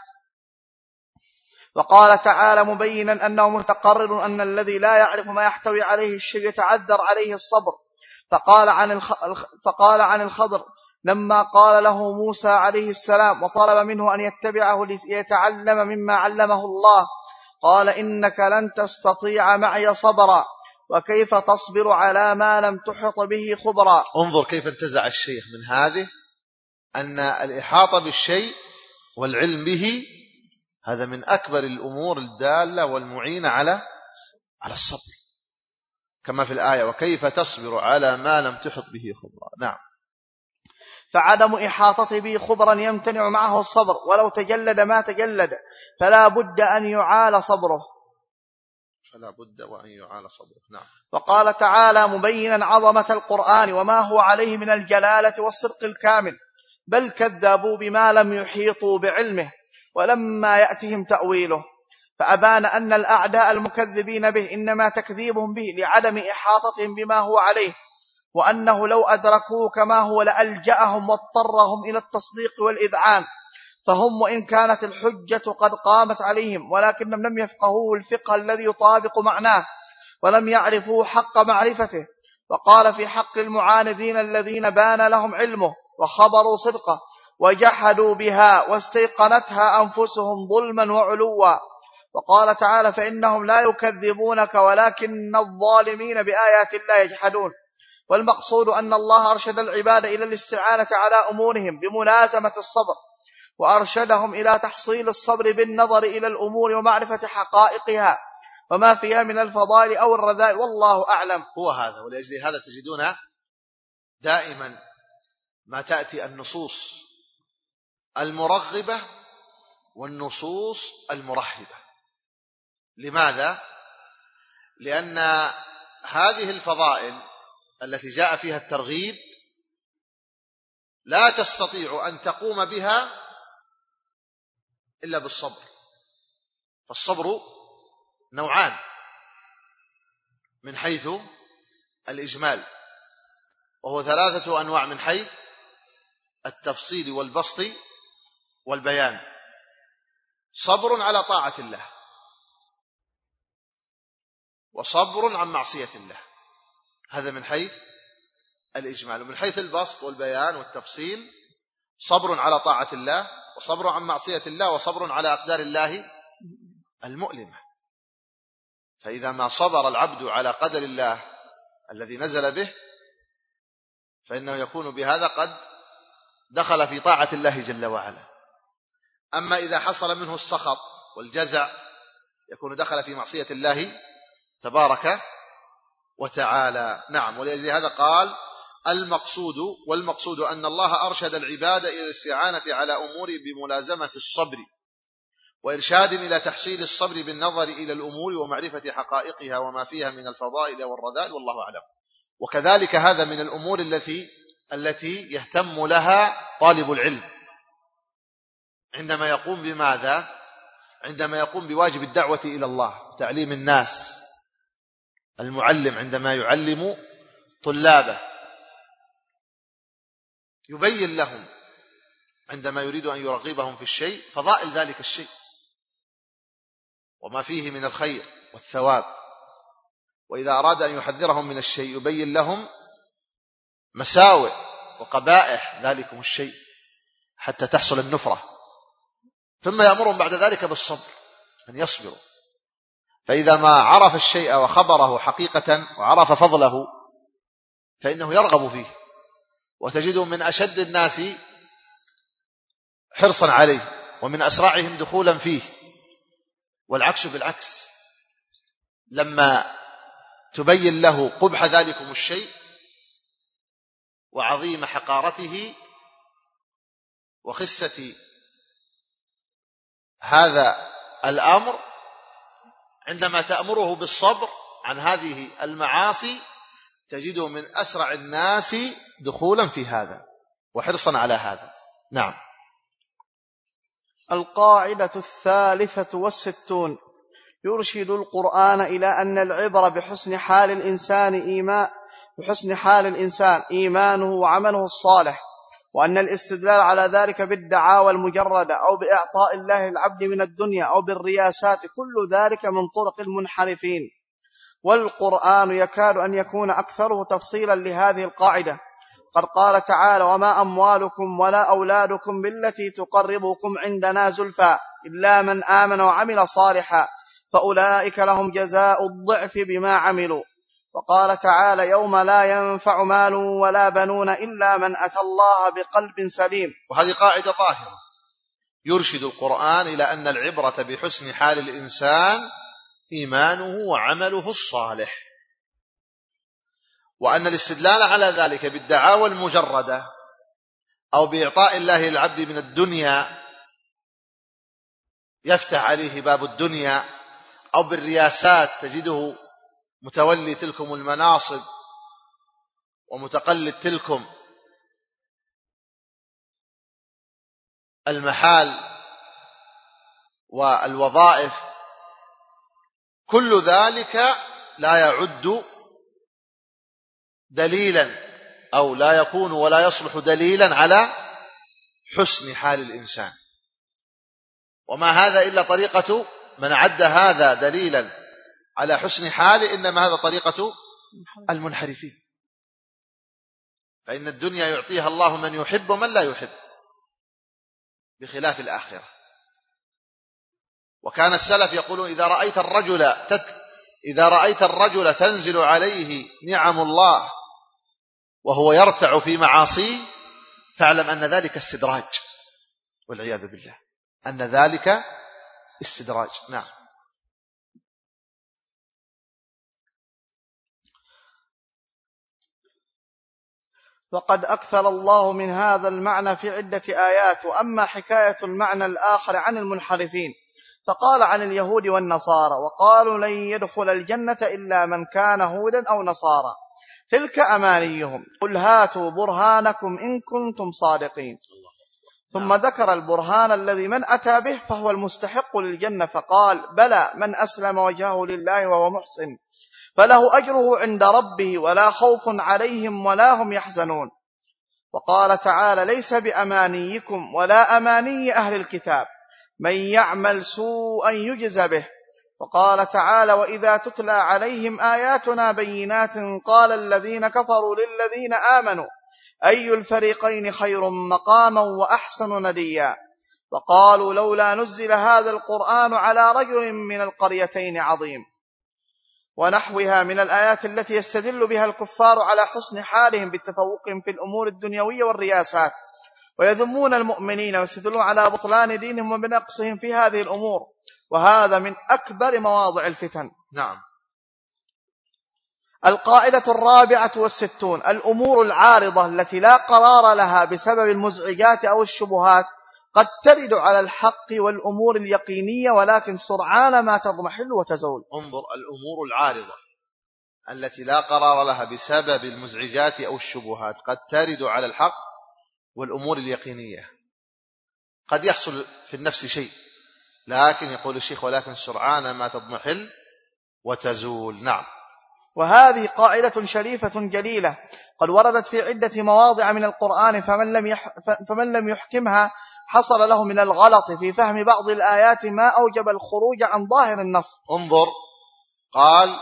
وقال تعالى مبينا أنه متقرر أن الذي لا يعرف ما يحتوي عليه الشيء يتعذر عليه الصبر. فقال عن الخ... فقال عن الخضر لما قال له موسى عليه السلام وطلب منه أن يتبعه ليتعلم مما علمه الله، قال: إنك لن تستطيع معي صبرا، وكيف تصبر على ما لم تحط به خبرا. انظر كيف انتزع الشيخ من هذه أن الإحاطة بالشيء والعلم به هذا من أكبر الأمور الدالة والمعينة على على الصبر. كما في الآية وكيف تصبر على ما لم تحط به خبرا. نعم. فعدم إحاطته به خبرا يمتنع معه الصبر، ولو تجلد ما تجلد، فلا بد أن يعال صبره فلا بد وأن يعال صبره. نعم. وقال تعالى مبينا عظمة القرآن وما هو عليه من الجلالة والصدق الكامل: بل كذبوا بما لم يحيطوا بعلمه ولما يأتهم تأويله. فأبان أن الأعداء المكذبين به إنما تكذيبهم به لعدم إحاطتهم بما هو عليه، وأنه لو أدركوه كما هو لألجأهم واضطرهم إلى التصديق والإذعان، فهم وإن كانت الحجة قد قامت عليهم ولكنهم لم يفقهوا الفقه الذي يطابق معناه ولم يعرفوا حق معرفته. وقال في حق المعاندين الذين بان لهم علمه وخبروا صدقه وجحدوا بها واستيقنتها أنفسهم ظلما وعلوا. وقال تعالى فإنهم لا يكذبونك ولكن الظالمين بآيات الله يجحدون. والمقصود أن الله أرشد العباد إلى الاستعانة على أمورهم بملازمة الصبر، وأرشدهم إلى تحصيل الصبر بالنظر إلى الأمور ومعرفة حقائقها وما فيها من الفضائل أو الرذائل، والله أعلم. هو هذا. ولأجل هذا تجدون دائما ما تأتي النصوص المرغبة والنصوص المرهبة. لماذا؟ لأن هذه الفضائل التي جاء فيها الترغيب لا تستطيع أن تقوم بها إلا بالصبر. فالصبر نوعان من حيث الإجمال، وهو ثلاثة أنواع من حيث التفصيل والبسط والبيان. صبر على طاعة الله، وصبر عن معصية الله، هذا من حيث الإجمال. ومن حيث البسط والبيان والتفصيل صبر على طاعة الله، وصبر عن معصية الله، وصبر على أقدار الله المؤلمة. فإذا ما صبر العبد على قدر الله الذي نزل به فإنه يكون بهذا قد دخل في طاعة الله جل وعلا. أما إذا حصل منه السخط والجزع يكون دخل في معصية الله تبارك وتعالى. نعم. ولأجل هذا قال المقصود والمقصود أن الله أرشد العباد إلى الاستعانة على أمور بملازمة الصبر، وإرشادهم إلى تحصيل الصبر بالنظر إلى الأمور ومعرفة حقائقها وما فيها من الفضائل والرذائل، والله أعلم. وكذلك هذا من الأمور التي التي يهتم لها طالب العلم عندما يقوم بماذا؟ عندما يقوم بواجب الدعوة إلى الله، تعليم الناس. المعلم عندما يعلم طلابه يبين لهم عندما يريد أن يرغبهم في الشيء فضائل ذلك الشيء وما فيه من الخير والثواب، وإذا أراد أن يحذرهم من الشيء يبين لهم مساوئ وقبائح ذلكم الشيء حتى تحصل النفرة، ثم يأمرهم بعد ذلك بالصبر، أن يصبروا. فإذا ما عرف الشيء وخبره حقيقة وعرف فضله فإنه يرغب فيه، وتجده من أشد الناس حرصا عليه ومن أسرعهم دخولا فيه. والعكس بالعكس، لما تبين له قبح ذلكم الشيء وعظيم حقارته وخسة هذا الأمر، عندما تأمره بالصبر عن هذه المعاصي تجده من أسرع الناس دخولا في هذا وحرصا على هذا. نعم. القاعدة الثالثة والستون: يرشد القرآن إلى أن العبرة بحسن حال الإنسان إيمان بحسن حال الإنسان إيمانه وعمله الصالح، وأن الاستدلال على ذلك بالدعاوى المجردة أو بإعطاء الله العبد من الدنيا أو بالرياسات كل ذلك من طرق المنحرفين. والقرآن يكاد أن يكون أكثره تفصيلا لهذه القاعدة. قد قال تعالى: وما أموالكم ولا أولادكم بالتي تقربكم عندنا زلفى إلا من آمن وعمل صالحا فأولئك لهم جزاء الضعف بما عملوا. وقال تعالى: يوم لا ينفع مال ولا بنون إلا من أتى الله بقلب سليم. وهذه قاعدة طاهرة. يرشد القرآن إلى أن العبرة بحسن حال الإنسان إيمانه وعمله الصالح. وأن الاستدلال على ذلك بالدعاوى المجردة أو بإعطاء الله للعبد من الدنيا يفتح عليه باب الدنيا، أو بالرياسات تجده متولي تلكم المناصب ومتقلد تلكم المحال والوظائف، كل ذلك لا يعد دليلا أو لا يكون ولا يصلح دليلا على حسن حال الإنسان. وما هذا إلا طريقة من عد هذا دليلا على حسن حاله، إنما هذا طريقة المنحرفين. فإن الدنيا يعطيها الله من يحب ومن لا يحب، بخلاف الآخرة. وكان السلف يقولون إذا رأيت الرجل تت إذا رأيت الرجل تنزل عليه نعم الله وهو يرتع في معاصيه فاعلم أن ذلك استدراج، والعياذ بالله، أن ذلك استدراج. نعم. وقد أكثر الله من هذا المعنى في عدة آيات. وأما حكاية المعنى الآخر عن المنحرفين فقال عن اليهود والنصارى وقالوا لن يدخل الجنة إلا من كان هودا أو نصارى تلك أمانيهم قل هاتوا برهانكم إن كنتم صادقين. ثم ذكر البرهان الذي من أتى به فهو المستحق للجنة، فقال بلى من أسلم وجهه لله وهو محسن فله أجره عند ربه ولا خوف عليهم ولا هم يحزنون. وقال تعالى ليس بأمانيكم ولا أماني أهل الكتاب من يعمل سوءا يجز به. وقال تعالى وإذا تتلى عليهم آياتنا بينات قال الذين كفروا للذين آمنوا أي الفريقين خير مقاما وأحسن نديا. وقالوا لولا نزل هذا القرآن على رجل من القريتين عظيم. ونحوها من الآيات التي يستدل بها الكفار على حسن حالهم بتفوقهم في الأمور الدنيوية والرياسات، ويذمون المؤمنين ويستدلون على بطلان دينهم وبنقصهم في هذه الأمور، وهذا من أكبر مواضع الفتن. نعم. القاعدة الرابعة والستون: الأمور العارضة التي لا قرار لها بسبب المزعجات أو الشبهات قد ترد على الحق والأمور اليقينية ولكن سرعان ما تضمحل وتزول. انظر، الأمور العارضة التي لا قرار لها بسبب المزعجات أو الشبهات قد ترد على الحق والأمور اليقينية. قد يحصل في النفس شيء، لكن يقول الشيخ ولكن سرعان ما تضمحل وتزول. نعم. وهذه قاعدة شريفة جليلة قد وردت في عدة مواضع من القرآن، فمن لم يح... فمن لم يحكمها حصل له من الغلط في فهم بعض الآيات ما أوجب الخروج عن ظاهر النص. انظر، قال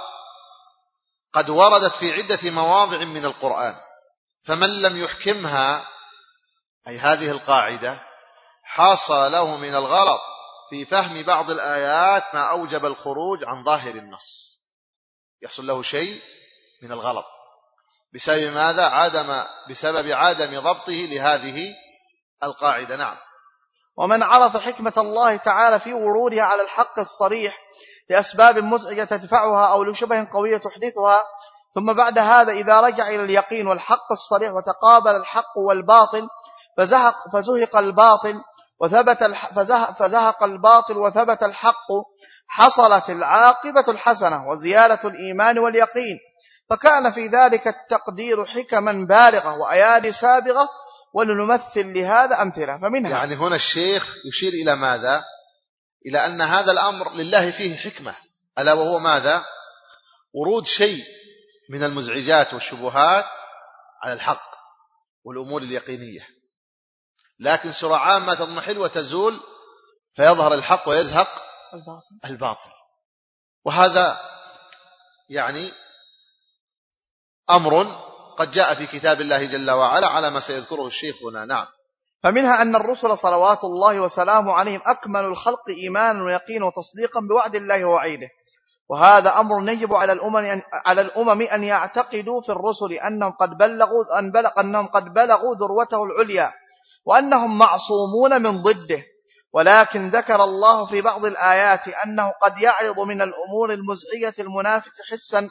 قد وردت في عدة مواضع من القرآن، فمن لم يحكمها أي هذه القاعدة حصل له من الغلط في فهم بعض الآيات ما أوجب الخروج عن ظاهر النص. يحصل له شيء من الغلط بسبب ماذا؟ عدم بسبب عدم ضبطه لهذه القاعدة. نعم. ومن عرف حكمة الله تعالى في ورودها على الحق الصريح لأسباب مزعجة تدفعها أو لشبه قوية تحدثها، ثم بعد هذا إذا رجع إلى اليقين والحق الصريح وتقابل الحق والباطل فزهق, فزهق الباطل وثبت الح... فزهق, فزهق الباطل وثبت الحق، حصلت العاقبة الحسنة وزيادة الإيمان واليقين. فكان في ذلك التقدير حكما بالغة وأيادي سابغة، ولنمثل لهذا أمثلة. فمنها يعني هنا الشيخ يشير إلى ماذا؟ إلى أن هذا الأمر لله فيه حكمة، ألا وهو ماذا؟ ورود شيء من المزعجات والشبهات على الحق والأمور اليقينية، لكن سرعان ما تضمحل وتزول فيظهر الحق ويزهق الباطل, الباطل. وهذا يعني أمر قد جاء في كتاب الله جل وعلا على ما سيذكره الشيخ هنا. نعم. فمنها أن الرسل صلوات الله وسلامه عليهم أكمل الخلق إيمانا ويقينا وتصديقا بوعد الله ووعيده، وهذا أمر يجب على الأمم أن على الأمم أن يعتقدوا في الرسل أنهم قد بلغوا أن بلغ أنهم قد بلغوا ذروته العليا وأنهم معصومون من ضده. ولكن ذكر الله في بعض الآيات أنه قد يعرض من الأمور المزعجة المنافة حسا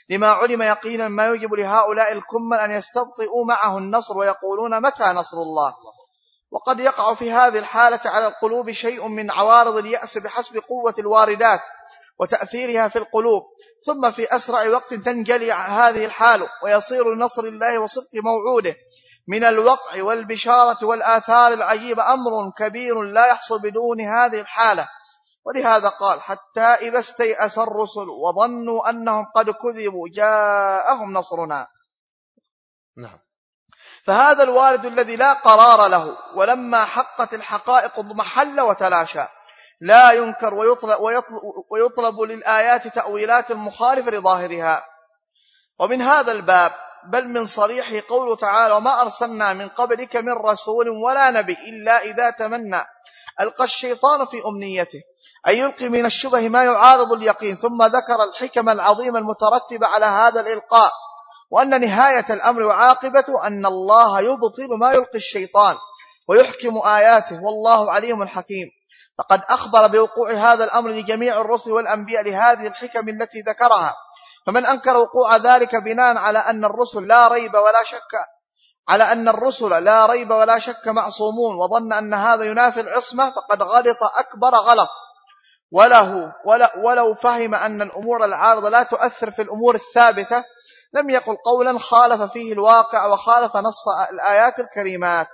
لما علم يقينا ما يجب لهؤلاء الكمل أن يستبطئوا معه النصر ويقولون متى نصر الله. وقد يقع في هذه الحالة على القلوب شيء من عوارض اليأس بحسب قوة الواردات وتأثيرها في القلوب، ثم في أسرع وقت تنجلي هذه الحال ويصير لنصر الله وصدق موعوده من الوقع والبشارة والآثار العجيبة أمر كبير لا يحصل بدون هذه الحالة. ولهذا قال حتى إذا استيأس الرسل وظنوا أنهم قد كذبوا جاءهم نصرنا. نعم. فهذا الوارد الذي لا قرار له ولما حقت الحقائق اضمحل وتلاشى، لا ينكر ويطلب, ويطلب, ويطلب للآيات تأويلات مخالفة لظاهرها. ومن هذا الباب بل من صريحه قوله تعالى وما أرسلنا من قبلك من رسول ولا نبي إلا إذا تمنى ألقى الشيطان في أمنيته أن يلقي من الشبه ما يعارض اليقين، ثم ذكر الحكم العظيمة المترتبة على هذا الإلقاء، وأن نهاية الأمر وعاقبته أن الله يبطل ما يلقي الشيطان ويحكم آياته والله عليم حكيم. فقد أخبر بوقوع هذا الأمر لجميع الرسل والأنبياء لهذه الحكم التي ذكرها، فمن أنكر وقوع ذلك بناء على أن الرسل لا ريب ولا شك على أن الرسل لا ريب ولا شك معصومون وظن أن هذا ينافي العصمة فقد غلط أكبر غلط. وله ولو فهم أن الأمور العارضة لا تؤثر في الأمور الثابتة لم يقل قولا خالف فيه الواقع وخالف نص الآيات الكريمات.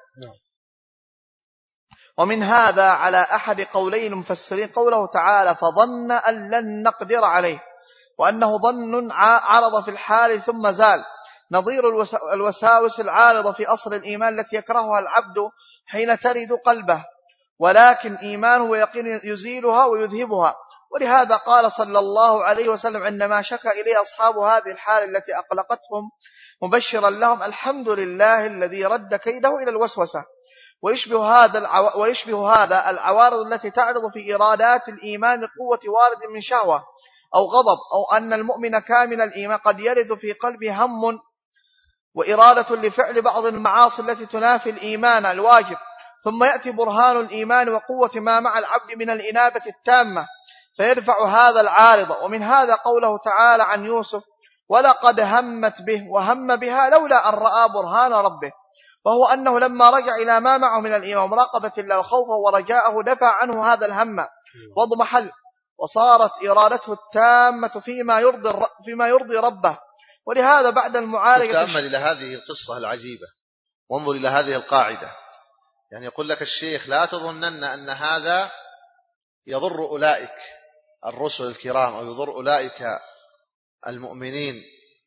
ومن هذا على أحد قولي المفسرين قوله تعالى فظن أن لن نقدر عليه، وأنه ظن عرض في الحال ثم زال، نظير الوساوس العارضة في أصل الإيمان التي يكرهها العبد حين ترد قلبه، ولكن إيمانه ويقين يزيلها ويذهبها. ولهذا قال صلى الله عليه وسلم عندما شكى إليه أصحاب هذه الحال التي أقلقتهم مبشرا لهم الحمد لله الذي رد كيده إلى الوسوسة. ويشبه هذا العو... ويشبه هذا العوارض التي تعرض في إرادات الإيمان لقوة وارد من شهوة أو غضب، أو أن المؤمن كامل الإيمان قد يرد في قلبه هم وإرادة لفعل بعض المعاصي التي تنافي الإيمان الواجب، ثم يأتي برهان الإيمان وقوة ما مع العبد من الإنابة التامة فيرفع هذا العارض. ومن هذا قوله تعالى عن يوسف ولقد همت به وهم بها لولا أن رأى برهان ربه، وهو أنه لما رجع إلى ما معه من الإيمان ومراقبة الله وخوفه ورجاءه دفع عنه هذا الهم واضمحل، وصارت إرادته التامة فيما يرضي, فيما يرضي ربه. ولهذا بعد المعالجة تأمل إلى هذه القصة العجيبة وانظر إلى هذه القاعدة. يعني يقول لك الشيخ لا تظنن أن هذا يضر أولئك الرسل الكرام أو يضر أولئك المؤمنين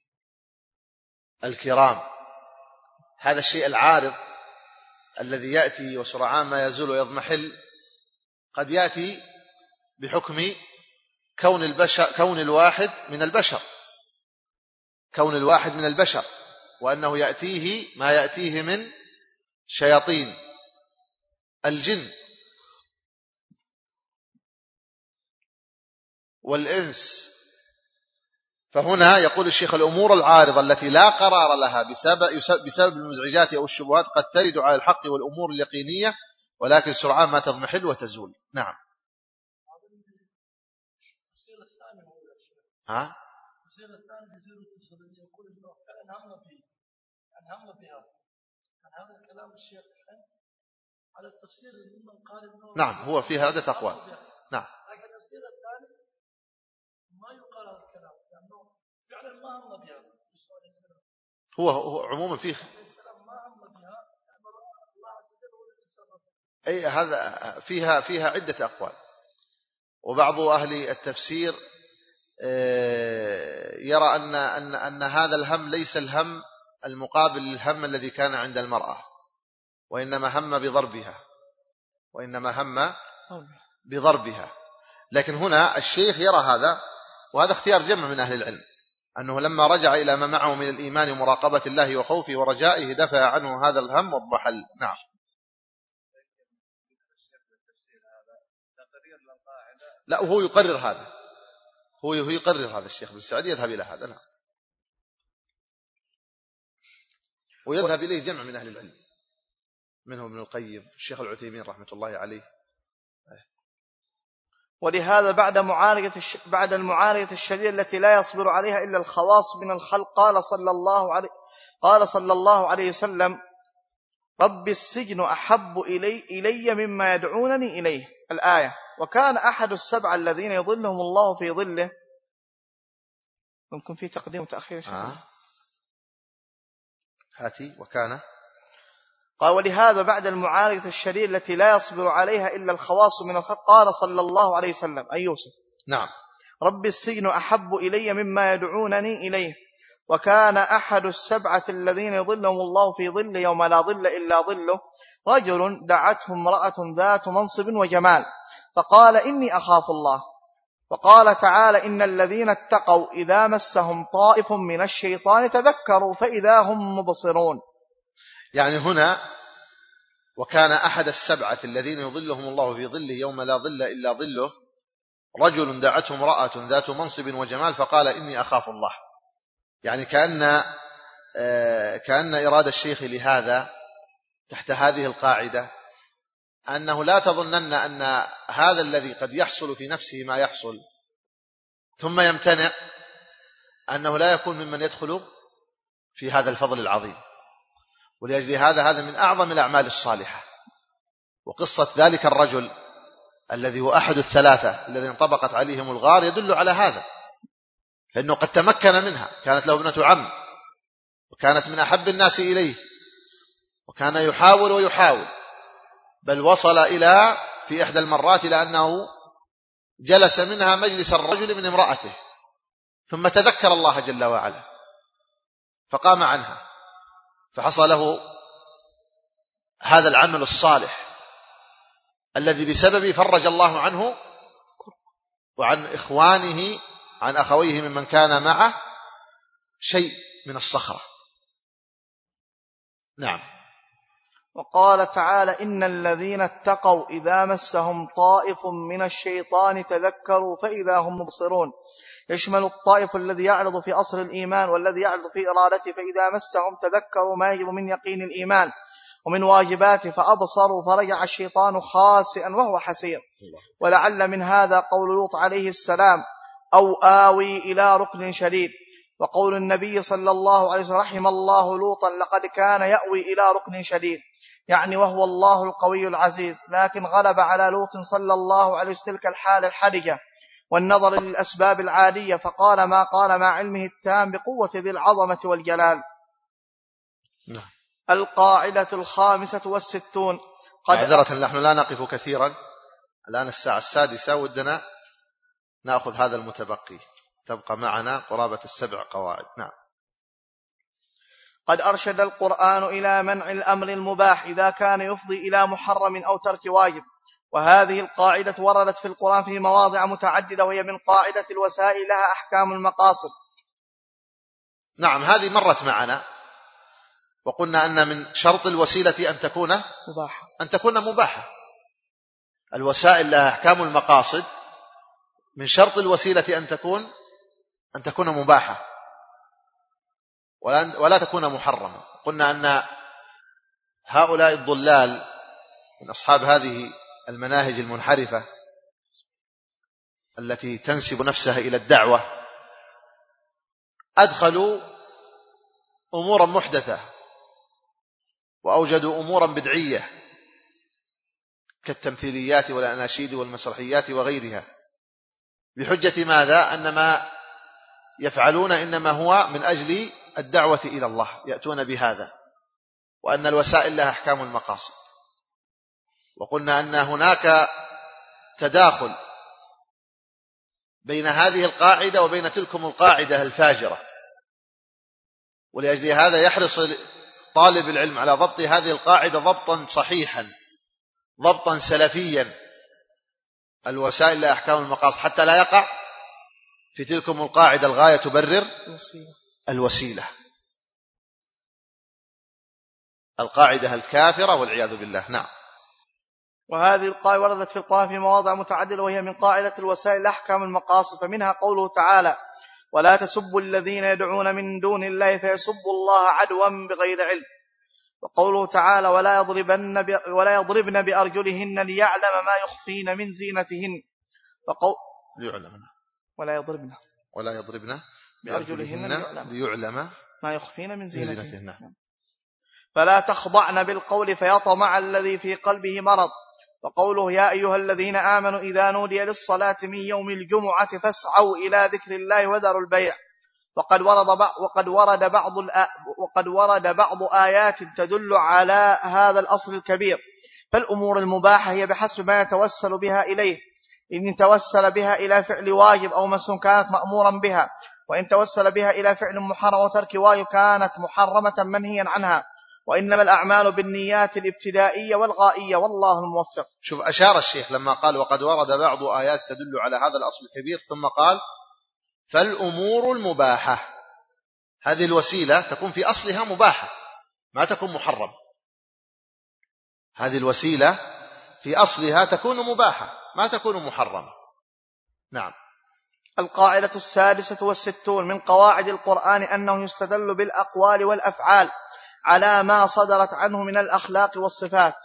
الكرام. هذا الشيء العارض الذي يأتي وسرعان ما يزول ويضمحل قد يأتي بحكم كون البشر كون الواحد من البشر كون الواحد من البشر وأنه يأتيه ما يأتيه من شياطين الجن والإنس. فهنا يقول الشيخ الأمور العارضة التي لا قرار لها بسبب, بسبب المزعجات أو الشبهات قد ترد على الحق والأمور اليقينية، ولكن سرعان ما تضمحل وتزول. نعم. ها؟ نعم هو في هذا أقوال. نعم. ما يقال هذا الكلام لأنه فعلا ما هم بها هو هو عموما فيه أي هذا فيها فيها عدة أقوال، وبعض أهل التفسير يرى أن أن أن هذا الهم ليس الهم المقابل للهم الذي كان عند المرأة، وإنما هم بضربها وإنما هم بضربها. لكن هنا الشيخ يرى هذا، وهذا اختيار جمع من أهل العلم، أنه لما رجع إلى ما معه من الإيمان ومراقبة الله وخوفه ورجائه دفع عنه هذا الهم واضمحل. نعم. لا وهو يقرر هذا هو يقرر هذا الشيخ بن سعد يذهب إلى هذا. نعم. ويذهب إليه جمع من أهل العلم منهم ابن القيم الشيخ العثيمين رحمة الله عليه. ولهذا بعد معالجة الش... بعد المعالجة الشديدة التي لا يصبر عليها إلا الخواص من الخلق قال صلى الله عليه قال صلى الله عليه وسلم: رب السجن أحب إلي, إلي مما يدعونني إليه. الآية. وكان أحد السبعة الذين يظلهم الله في ظله. ممكن في تقديم وتأخير شيء. آه. هاتي. وكان قال: ولهذا بعد المعارضة الشديدة التي لا يصبر عليها إلا الخواص من الخلق قال صلى الله عليه وسلم: أي يوسف. نعم. رب السجن أحب إلي مما يدعونني إليه. وكان أحد السبعة الذين يظلهم الله في ظله يوم لا ظل إلا ظله رجل دعته امرأة ذات منصب وجمال فقال: إني أخاف الله. وقال تعالى: إن الذين اتقوا إذا مسهم طائف من الشيطان تذكروا فإذا هم مبصرون. يعني هنا وكان أحد السبعة الذين يظلهم الله في ظله يوم لا ظل إلا ظله رجل دعته امرأة ذات منصب وجمال فقال: إني أخاف الله. يعني كأن كأن إرادة الشيخ لهذا تحت هذه القاعدة أنه لا تظنن أن هذا الذي قد يحصل في نفسه ما يحصل ثم يمتنع أنه لا يكون ممن يدخل في هذا الفضل العظيم. ولأجل هذا هذا من أعظم الأعمال الصالحة. وقصة ذلك الرجل الذي هو أحد الثلاثة الذين انطبقت عليهم الغار يدل على هذا، فإنه قد تمكن منها. كانت له ابنة عم وكانت من أحب الناس إليه وكان يحاول ويحاول، بل وصل إلى في إحدى المرات إلى أنه جلس منها مجلس الرجل من امرأته ثم تذكر الله جل وعلا فقام عنها فحصل له هذا العمل الصالح الذي بسببه فرج الله عنه وعن إخوانه عن أخويه ممن كان معه شيء من الصخرة. نعم. وقال تعالى: إن الذين اتقوا إذا مسهم طائف من الشيطان تذكروا فإذا هم مبصرون. يشمل الطائف الذي يعرض في أصل الإيمان والذي يعرض في إرادته، فإذا مسهم تذكروا ما يجب من يقين الإيمان ومن واجباته فأبصروا فرجع الشيطان خاسئا وهو حسير. ولعل من هذا قول لوط عليه السلام: أو آوي إلى ركن شديد. وقول النبي صلى الله عليه وسلم: رحم الله لوطا لقد كان يأوي إلى ركن شديد، يعني وهو الله القوي العزيز. لكن غلب على لوط صلى الله عليه وسلم تلك الحالة الحرجة والنظر للأسباب العادية فقال ما قال مع علمه التام بقوة ذي العظمة والجلال. نعم. القاعدة الخامسة والستون. معذرة نحن لا نقف كثيرا الآن الساعة السادسة ودنا نأخذ هذا المتبقي، تبقى معنا قرابة السبع قواعد. نعم. قد أرشد القرآن إلى منع الأمر المباح إذا كان يفضي إلى محرم أو ترك واجب. وهذه القاعدة وردت في القرآن في مواضع متعددة وهي من قاعدة الوسائل لها أحكام المقاصد. نعم. هذه مرت معنا وقلنا أن من شرط الوسيلة أن تكون مباحة أن تكون مباحة. الوسائل لها أحكام المقاصد، من شرط الوسيلة أن تكون أن تكون مباحة ولا, ولا تكون محرمة. قلنا أن هؤلاء الضلال من أصحاب هذه المناهج المنحرفة التي تنسب نفسها إلى الدعوة أدخلوا أمورا محدثة وأوجدوا أمورا بدعية كالتمثيليات والأناشيد والمسرحيات وغيرها، بحجة ماذا؟ أن ما يفعلون إنما هو من أجل الدعوة إلى الله، يأتون بهذا، وأن الوسائل لها أحكام المقاصد. وقلنا أن هناك تداخل بين هذه القاعدة وبين تلكم القاعدة الفاجرة، ولأجل هذا يحرص طالب العلم على ضبط هذه القاعدة ضبطا صحيحا ضبطا سلفيا. الوسائل لها أحكام المقاصد حتى لا يقع في تلكم القاعدة الغاية تبرر الوسيلة، القاعدة الكافرة والعياذ بالله. نعم. وهذه القاعدة وردت في القرآن في مواضع متعددة وهي من قاعدة الوسائل لأحكام المقاصد، فمنها قوله تعالى: ولا تسبوا الذين يدعون من دون الله فيسبوا الله عدوا بغير علم. وقوله تعالى: ولا يضربن ولا يضربن بأرجلهن ليعلم ما يخفين من زينتهن. وقو... ليعلم ولا يضربن ولا يضربن بأرجلهن ليعلم, ليعلم ما يخفين من زينتهن. زينتهن. فلا تخضعن بالقول فيطمع الذي في قلبه مرض. وقوله يا أيها الذين آمنوا إذا نودي للصلاة من يوم الجمعة فاسعوا إلى ذكر الله وذروا البيع. وقد ورد وقد ورد بعض وقد ورد بعض آيات تدل على هذا الأصل الكبير. فالأمور المباحة هي بحسب ما يتوسل بها إليه، إن توسل بها إلى فعل واجب أو مسن كانت مأمورا بها، وإن توسل بها إلى فعل محرم وترك واجب كانت محرمة منهيا عنها. وإنما الأعمال بالنيات الابتدائية والغائية، والله الموفق. شوف أشار الشيخ لما قال وقد ورد بعض آيات تدل على هذا الأصل الكبير، ثم قال فالأمور المباحة، هذه الوسيلة تكون في أصلها مباحة ما تكون محرم. هذه الوسيلة في أصلها تكون مباحة ما تكون محرمة. نعم. القاعدة السادسة والستون من قواعد القرآن أنه يستدل بالأقوال والأفعال على ما صدرت عنه من الأخلاق والصفات.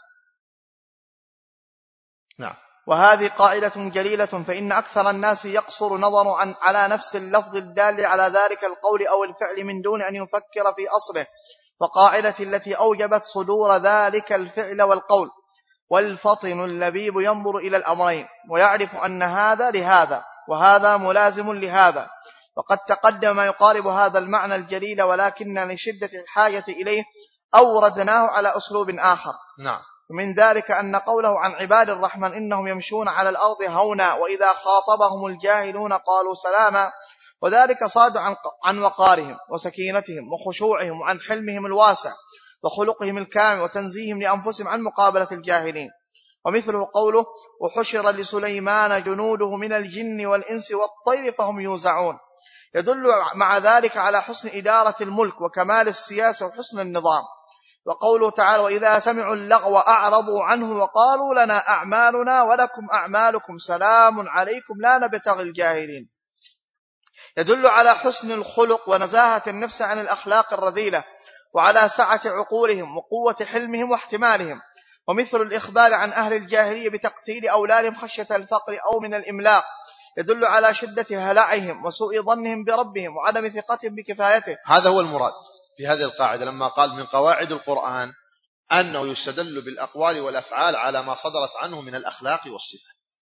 نعم. وهذه قاعدة جليلة، فإن أكثر الناس يقصر نظر عن على نفس اللفظ الدال على ذلك القول أو الفعل من دون أن يفكر في أصله وقاعدة التي أوجبت صدور ذلك الفعل والقول. والفطن اللبيب ينظر إلى الأمرين ويعرف أن هذا لهذا وهذا ملازم لهذا. وقد تقدم ما يقارب هذا المعنى الجليل، ولكن لشدة الحاجة إليه أوردناه على أسلوب آخر. نعم. ومن ذلك أن قوله عن عباد الرحمن إنهم يمشون على الأرض هونا وإذا خاطبهم الجاهلون قالوا سلاما، وذلك صادر عن, عن وقارهم وسكينتهم وخشوعهم وعن حلمهم الواسع وخلقهم الكامل وتنزيهم لأنفسهم عن مقابلة الجاهلين. ومثله قوله وحشر لسليمان جنوده من الجن والإنس والطير فهم يوزعون، يدل مع ذلك على حسن إدارة الملك وكمال السياسة وحسن النظام. وقوله تعالى وإذا سمعوا اللغو أعرضوا عنه وقالوا لنا أعمالنا ولكم أعمالكم سلام عليكم لا نبتغي الجاهلين، يدل على حسن الخلق ونزاهة النفس عن الأخلاق الرذيلة وعلى سعة عقولهم وقوة حلمهم واحتمالهم. ومثل الإخبار عن أهل الجاهلية بتقتيل أولادهم خشية الفقر أو من الإملاق يدل على شدة هلعهم وسوء ظنهم بربهم وعدم ثقتهم بكفايته. هذا هو المراد في هذه القاعدة لما قال من قواعد القرآن أنه يستدل بالأقوال والأفعال على ما صدرت عنه من الأخلاق والصفات.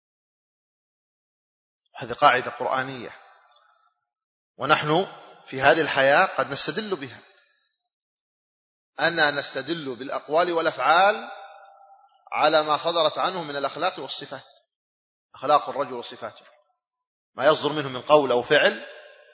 هذه قاعدة قرآنية، ونحن في هذه الحياة قد نستدل بها، أننا نستدل بالأقوال والأفعال على ما صدرت عنه من الأخلاق والصفات، أخلاق الرجل وصفاته، ما يصدر منه من قول أو فعل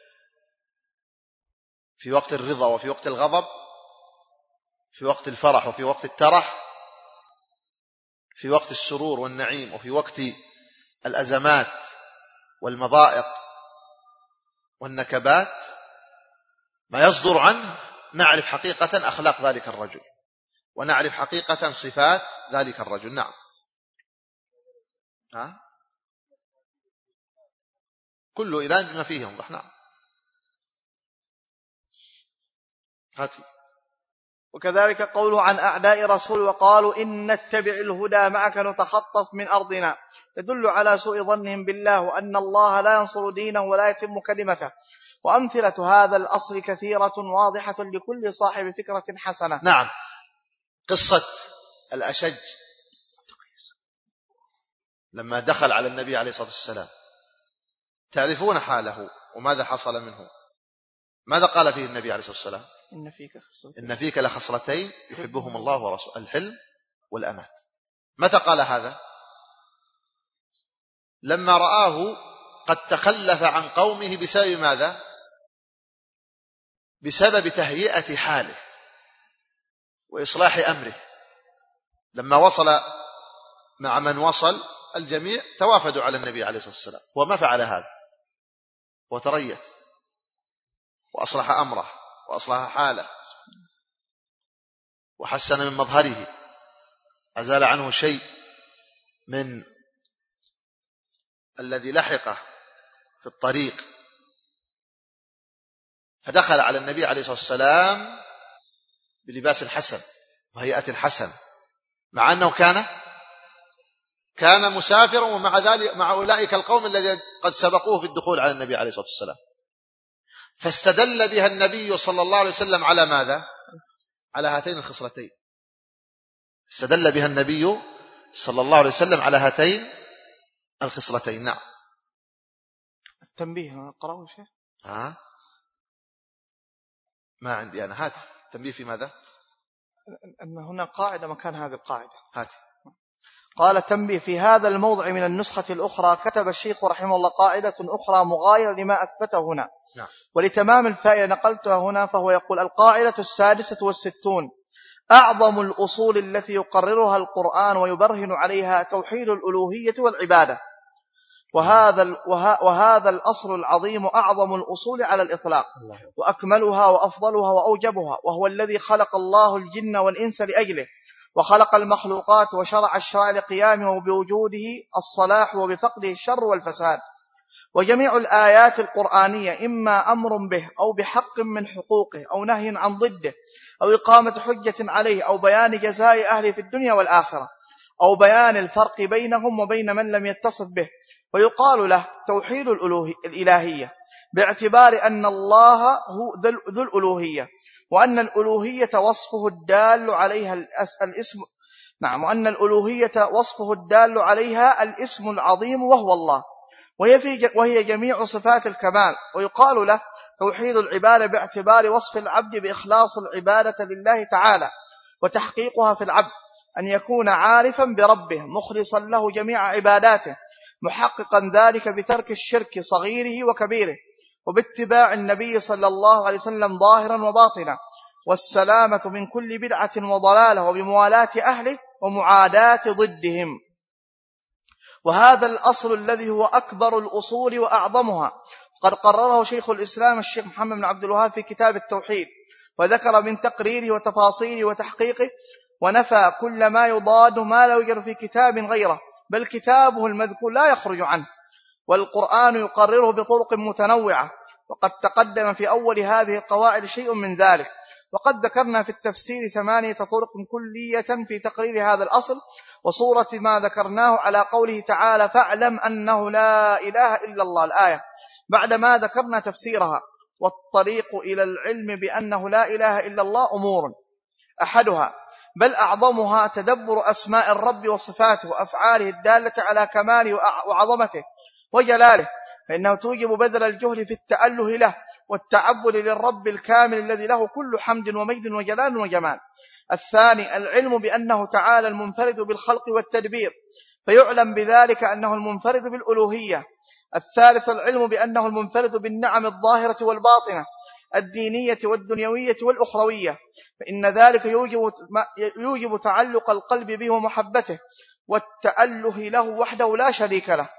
في وقت الرضا وفي وقت الغضب، في وقت الفرح وفي وقت الترح، في وقت السرور والنعيم وفي وقت الأزمات والمضائق والنكبات، ما يصدر عنه نعرف حقيقة أخلاق ذلك الرجل ونعرف حقيقة صفات ذلك الرجل. نعم. ها؟ كل إله بما فيه ينضح. نعم. هاتي. وكذلك قوله عن أعداء رسول وقالوا إن نتبع الهدى معك نتخطف من أرضنا، يدل على سوء ظنهم بالله وأن الله لا ينصر دينه ولا يتم كلمته. وأمثلة هذا الأصل كثيرة واضحة لكل صاحب فكرة حسنة. نعم. قصة الأشج لما دخل على النبي عليه الصلاة والسلام تعرفون حاله وماذا حصل منه. ماذا قال فيه النبي عليه الصلاة والسلام؟ إن فيك خصلتين, إن فيك لخصلتين يحبهم الله ورسوله، الحلم والأنات. متى قال هذا؟ لما رآه قد تخلف عن قومه بسبب ماذا؟ بسبب تهيئة حاله وإصلاح أمره. لما وصل مع من وصل الجميع توافدوا على النبي عليه الصلاة والسلام، وما فعل هذا، وتريث وأصلح أمره وأصلح حاله وحسن من مظهره، أزال عنه شيء من الذي لحقه في الطريق، فدخل على النبي عليه الصلاة والسلام بلباس حسن وهيئة حسن، مع أنه كان كان مسافرا ومع ذلك مع أولئك القوم الذين قد سبقوه في الدخول على النبي عليه الصلاة والسلام، فاستدل بها النبي صلى الله عليه وسلم على ماذا؟ على هاتين الخصلتين. استدل بها النبي صلى الله عليه وسلم على هاتين الخصلتين. نعم. التنبيه قرأه شيء؟ ها ما عندي أنا. هات تنبيه في ماذا؟ أن هنا قاعدة مكان هذه القاعدة. هات. قال تنبيه في هذا الموضع من النسخة الأخرى كتب الشيخ رحمه الله قاعدة أخرى مغايرة لما أثبته هنا. نعم. ولتمام الفائدة نقلتها هنا، فهو يقول القاعدة السادسة والستون: أعظم الأصول التي يقررها القرآن ويبرهن عليها توحيد الألوهية والعبادة، وهذا وهذا الأصل العظيم أعظم الأصول على الإطلاق وأكملها وأفضلها وأوجبها، وهو الذي خلق الله الجن والإنس لأجله، وخلق المخلوقات وشرع الشرع لقيامه وبوجوده الصلاح وبفقده الشر والفساد. وجميع الآيات القرآنية إما أمر به أو بحق من حقوقه أو نهي عن ضده أو إقامة حجة عليه أو بيان جزاء أهله في الدنيا والآخرة أو بيان الفرق بينهم وبين من لم يتصف به، ويقال له توحيد الإلهية باعتبار أن الله هو ذو الألوهية، وأن الألوهية وصفه الدال عليها الاسم نعم وأن الألوهية وصفه الدال عليها الاسم العظيم وهو الله، وهي, في وهي جميع صفات الكمال. ويقال له توحيد العبادة باعتبار وصف العبد بإخلاص العبادة لله تعالى وتحقيقها في العبد، أن يكون عارفا بربه مخلصا له جميع عباداته، محققا ذلك بترك الشرك صغيره وكبيره، وباتباع النبي صلى الله عليه وسلم ظاهرا وباطنا، والسلامة من كل بدعة وضلالة، وبموالاة أهله ومعاداة ضدهم. وهذا الأصل الذي هو أكبر الأصول وأعظمها قد قرره شيخ الإسلام الشيخ محمد بن عبد الوهاب في كتاب التوحيد، وذكر من تقريره وتفاصيله وتحقيقه، ونفى كل ما يضاد ما لا يوجد في كتاب غيره، بل كتابه المذكور لا يخرج عنه، والقرآن يقرره بطرق متنوعة، وقد تقدم في أول هذه القواعد شيء من ذلك. وقد ذكرنا في التفسير ثمانية طرق كلية في تقرير هذا الأصل، وصورة ما ذكرناه على قوله تعالى فاعلم أنه لا إله إلا الله الآية، بعدما ذكرنا تفسيرها. والطريق إلى العلم بأنه لا إله إلا الله أمور، أحدها بل أعظمها تدبر أسماء الرب وصفاته وأفعاله الدالة على كماله وعظمته وجلاله، فإنه توجب بذل الجهد في التأله له والتعبد للرب الكامل الذي له كل حمد ومجد وجلال وجمال. الثاني العلم بأنه تعالى المنفرد بالخلق والتدبير، فيعلم بذلك أنه المنفرد بالألوهية. الثالث العلم بأنه المنفرد بالنعم الظاهرة والباطنة الدينية والدنيوية والأخروية، فإن ذلك يوجب, يوجب تعلق القلب به ومحبته والتأله له وحده لا شريك له.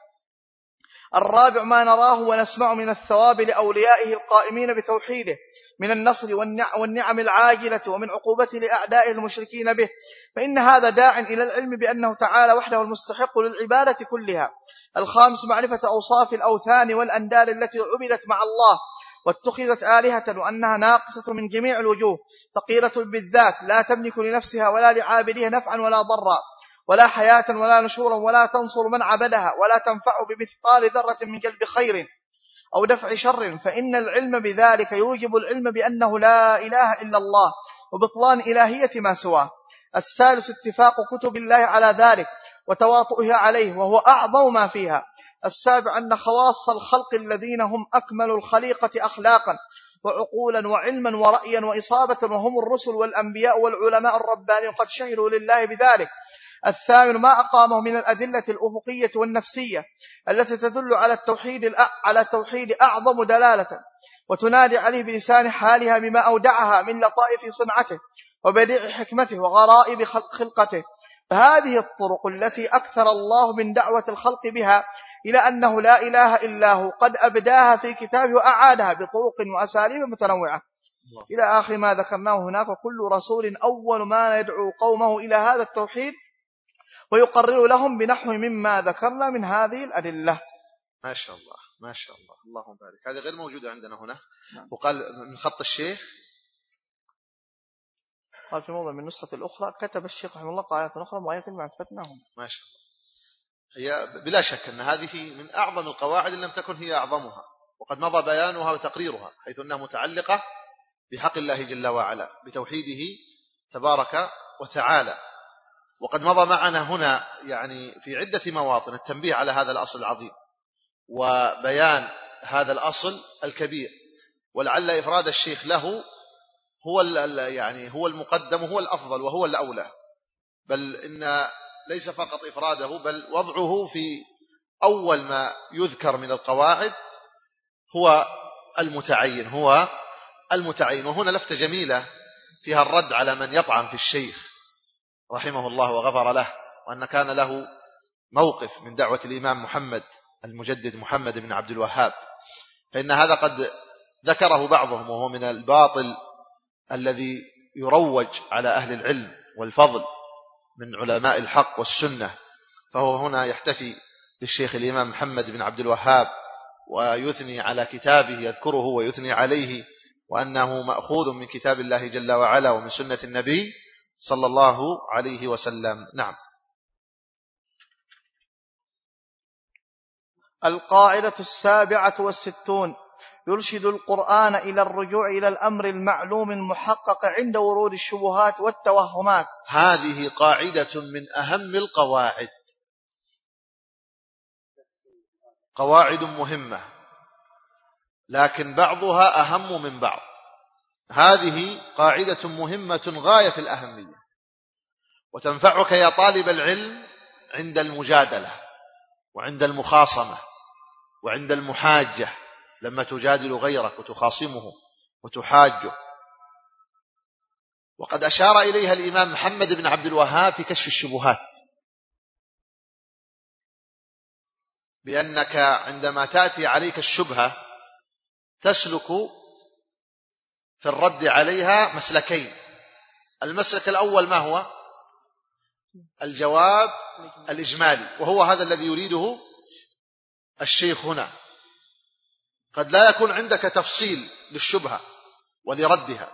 الرابع ما نراه ونسمع من الثواب لأوليائه القائمين بتوحيده من النصر والنعم العاجلة ومن عقوبته لأعدائه المشركين به، فإن هذا داع إلى العلم بأنه تعالى وحده المستحق للعبادة كلها. الخامس معرفة أوصاف الأوثان والأندال التي عبدت مع الله واتخذت آلهة، وأنها ناقصة من جميع الوجوه، فقيرة بالذات لا تملك لنفسها ولا لعابدها نفعا ولا ضرا ولا حياة ولا نشورا، ولا تنصر من عبدها ولا تنفع بمثقال ذرة من جلب خير أو دفع شر. فإن العلم بذلك يوجب العلم بأنه لا إله إلا الله وبطلان إلهية ما سواه. الثالث اتفاق كتب الله على ذلك وتواطؤها عليه، وهو أعظم ما فيها. السابع أن خواص الخلق الذين هم أكمل الخليقة أخلاقا وعقولا وعلما ورأيا وإصابة، وهم الرسل والأنبياء والعلماء الربانيون قد شهدوا لله بذلك. الثامن ما أقامه من الأدلة الأفقية والنفسية التي تدل على التوحيد على التوحيد أعظم دلالة، وتنادي عليه بلسان حالها بما أودعها من لطائف صنعته وبديع حكمته وغرائب خلقته. فهذه الطرق التي أكثر الله من دعوة الخلق بها إلى أنه لا إله إلا هو قد أبداها في كتابه وأعادها بطرق وأساليب متنوعة إلى آخر ما ذكرناه هناك. وكل رسول أول ما يدعو قومه إلى هذا التوحيد ويقرر لهم بنحو مما ذكرنا من هذه الأدلة. ما شاء الله ما شاء الله، اللهم بارك. هذه غير موجودة عندنا هنا. وقال من خط الشيخ، قال في موضع من النسخة الأخرى كتب الشيخ رحمه الله قاعدة أخرى مغاية ما أثبتناهم. ما شاء الله. هي بلا شك أن هذه من أعظم القواعد إن لم تكن هي أعظمها، وقد مضى بيانها وتقريرها، حيث أنها متعلقة بحق الله جل وعلا، بتوحيده تبارك وتعالى. وقد مضى معنا هنا يعني في عدة مواطن التنبيه على هذا الأصل العظيم وبيان هذا الأصل الكبير، ولعل إفراد الشيخ له هو يعني هو المقدم وهو الأفضل وهو الأولى، بل إن ليس فقط إفراده بل وضعه في أول ما يذكر من القواعد هو المتعين هو المتعين وهنا لفتة جميلة فيها الرد على من يطعن في الشيخ رحمه الله وغفر له، وأن كان له موقف من دعوة الإمام محمد المجدد محمد بن عبد الوهاب، فإن هذا قد ذكره بعضهم وهو من الباطل الذي يروج على أهل العلم والفضل من علماء الحق والسنة. فهو هنا يحتفي بالشيخ الإمام محمد بن عبد الوهاب ويثني على كتابه، يذكره ويثني عليه وأنه مأخوذ من كتاب الله جل وعلا ومن سنة النبي صلى الله عليه وسلم. نعم. القاعدة السابعة والستون: يرشد القرآن إلى الرجوع إلى الأمر المعلوم المحقق عند ورود الشبهات والتوهمات. هذه قاعدة من أهم القواعد، قواعد مهمة لكن بعضها أهم من بعض. هذه قاعدة مهمة غاية في الأهمية، وتنفعك يا طالب العلم عند المجادلة وعند المخاصمة وعند المحاجة، لما تجادل غيرك وتخاصمه وتحاجه. وقد أشار إليها الإمام محمد بن عبد الوهاب في كشف الشبهات، بأنك عندما تأتي عليك الشبهة تسلك في الرد عليها مسلكين. المسلك الأول ما هو؟ الجواب الإجمالي، وهو هذا الذي يريده الشيخ هنا. قد لا يكون عندك تفصيل للشبهة ولردها،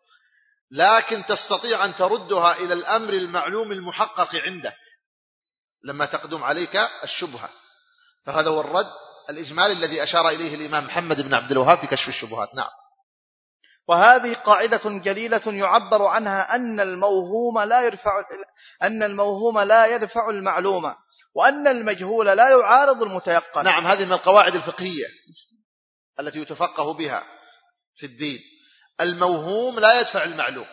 لكن تستطيع أن تردها إلى الأمر المعلوم المحقق عندك لما تقدم عليك الشبهة. فهذا هو الرد الإجمالي الذي أشار إليه الإمام محمد بن عبد الوهاب في كشف الشبهات. نعم. وهذه قاعدة جليلة يعبر عنها أن الموهوم لا يرفع أن الموهوم لا يرفع المعلومة، وأن المجهول لا يعارض المتيقن. نعم، هذه من القواعد الفقهية التي يتفقه بها في الدين. الموهوم لا يدفع المعلوم،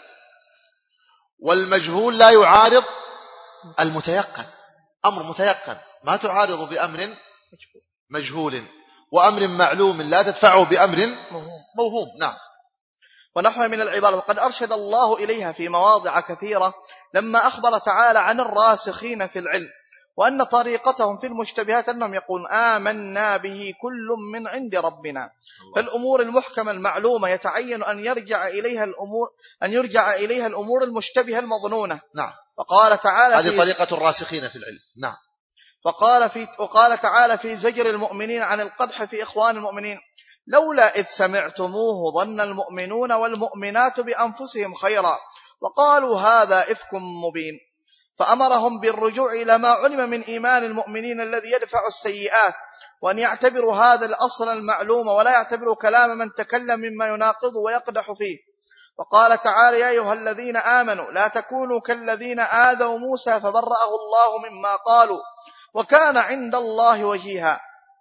والمجهول لا يعارض المتيقن. أمر متيقن ما تعارض بأمر مجهول، وأمر معلوم لا تدفعه بأمر موهوم. نعم. ونحو من العبارة وقد أرشد الله إليها في مواضع كثيرة لما أخبر تعالى عن الراسخين في العلم، وأن طريقتهم في المشتبهات أنهم يقولون آمنا به كل من عند ربنا. فالأمور المحكمة المعلومة يتعين أن يرجع إليها الأمور أن يرجع إليها الأمور المشتبهة المظنونة. نعم. وقال تعالى هذه طريقة الراسخين في العلم. نعم. وقال في وقال تعالى في زجر المؤمنين عن القدح في إخوان المؤمنين: لولا إذ سمعتموه ظن المؤمنون والمؤمنات بأنفسهم خيرا وقالوا هذا إفك مبين. فأمرهم بالرجوع إلى ما علم من إيمان المؤمنين الذي يدفع السيئات، وأن يعتبروا هذا الأصل المعلوم ولا يعتبروا كلام من تكلم مما يناقض ويقدح فيه. وقال تعالى: يا أيها الذين آمنوا لا تكونوا كالذين آذوا موسى فبرأه الله مما قالوا وكان عند الله وجيها.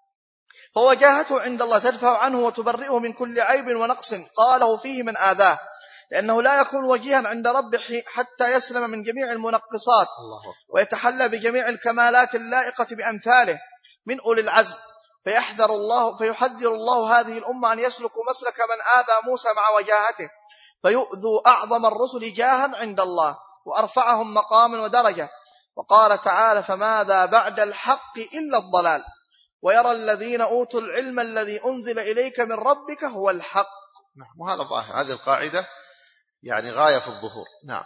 فوجاهته عند الله تدفع عنه وتبرئه من كل عيب ونقص قاله فيه من آذاه، لأنه لا يكون وجيها عند ربه حتى يسلم من جميع المنقصات ويتحلى بجميع الكمالات اللائقة بأمثاله من أولي العزم. فيحذر الله فيحذر الله هذه الأمة أن يسلكوا مسلك من آذى موسى مع وجاهته، فيؤذوا أعظم الرسل جاها عند الله وأرفعهم مقاما ودرجة. وقال تعالى: فماذا بعد الحق إلا الضلال ويرى الذين أوتوا العلم الذي أنزل إليك من ربك هو الحق. نعم. وهذا ظاهر هذه القاعدة يعني غاية في الظهور. نعم.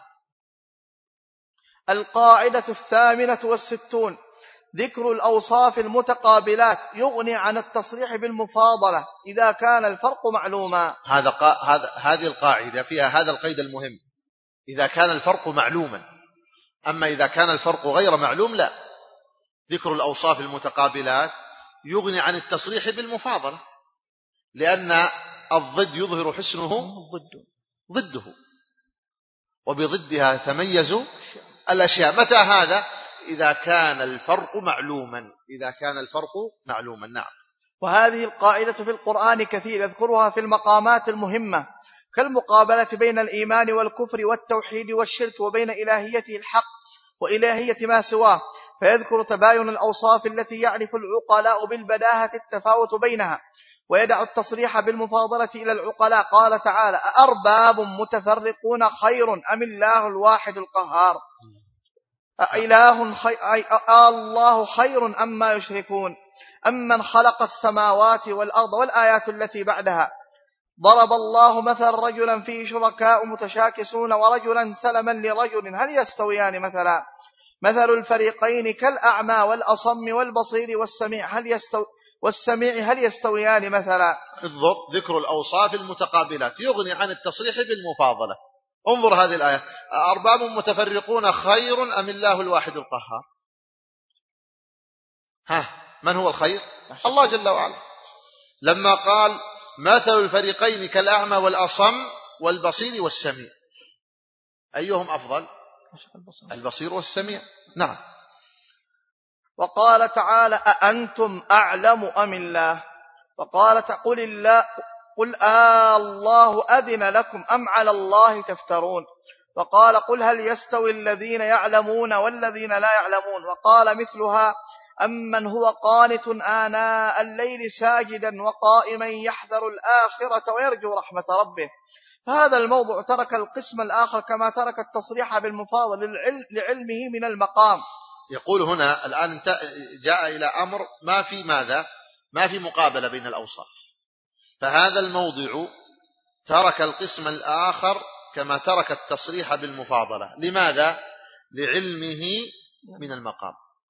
القاعدة الثامنة والستون: ذكر الأوصاف المتقابلات يغني عن التصريح بالمفاضلة إذا كان الفرق معلوما. هذا قا... هذا هذه القاعدة فيها هذا القيد المهم: إذا كان الفرق معلوما. أما إذا كان الفرق غير معلوم لا. ذكر الأوصاف المتقابلات يغني عن التصريح بالمفاضلة، لأن الضد يظهر حسنه ضده، وبضدها تميز الأشياء. متى هذا؟ إذا كان الفرق معلوما، إذا كان الفرق معلوما. نعم. وهذه القاعدة في القرآن كثير يذكرها في المقامات المهمة، كالمقابلة بين الإيمان والكفر والتوحيد والشرك، وبين إلهيته الحق وإلهية ما سواه، فيذكر تباين الأوصاف التي يعرف العقلاء بالبداهة التفاوت بينها، ويدع التصريح بالمفاضلة إلى العقلاء. قال تعالى: أأرباب متفرقون خير أم الله الواحد القهار، أإله خير الله خير أم ما يشركون، أمن خلق السماوات والأرض، والآيات التي بعدها. ضرب الله مثلا رجلا فيه شركاء متشاكسون ورجلا سلما لرجل هل يستويان مثلا، مثل الفريقين كالأعمى والأصم والبصير والسميع هل يستو والسميع هل يستويان مثلا. انظر، ذكر الأوصاف المتقابلات يغني عن التصريح بالمفاضلة. انظر هذه الآية: أرباب متفرقون خير أم الله الواحد القهار. ها، من هو الخير؟ الله جل وعلا. لما قال مثل الفريقين كالأعمى والأصم والبصير والسميع، أيهم أفضل؟ البصير والسميع. نعم. وقال تعالى: أأنتم أعلم أم الله، وقال قل الله قل آه الله أذن لكم أم على الله تفترون، وقال قل هل يستوي الذين يعلمون والذين لا يعلمون، وقال مثلها: أمن هو قانت آناء الليل ساجدا وقائما يحذر الآخرة ويرجو رحمة ربه. فهذا الموضوع ترك القسم الآخر كما ترك التصريح بالمفاضل لعلمه من المقام. يقول هنا الآن جاء إلى أمر ما في ماذا؟ ما في مقابلة بين الأوصاف، فهذا الموضع ترك القسم الآخر كما ترك التصريح بالمفاضلة. لماذا؟ لعلمه من المقام.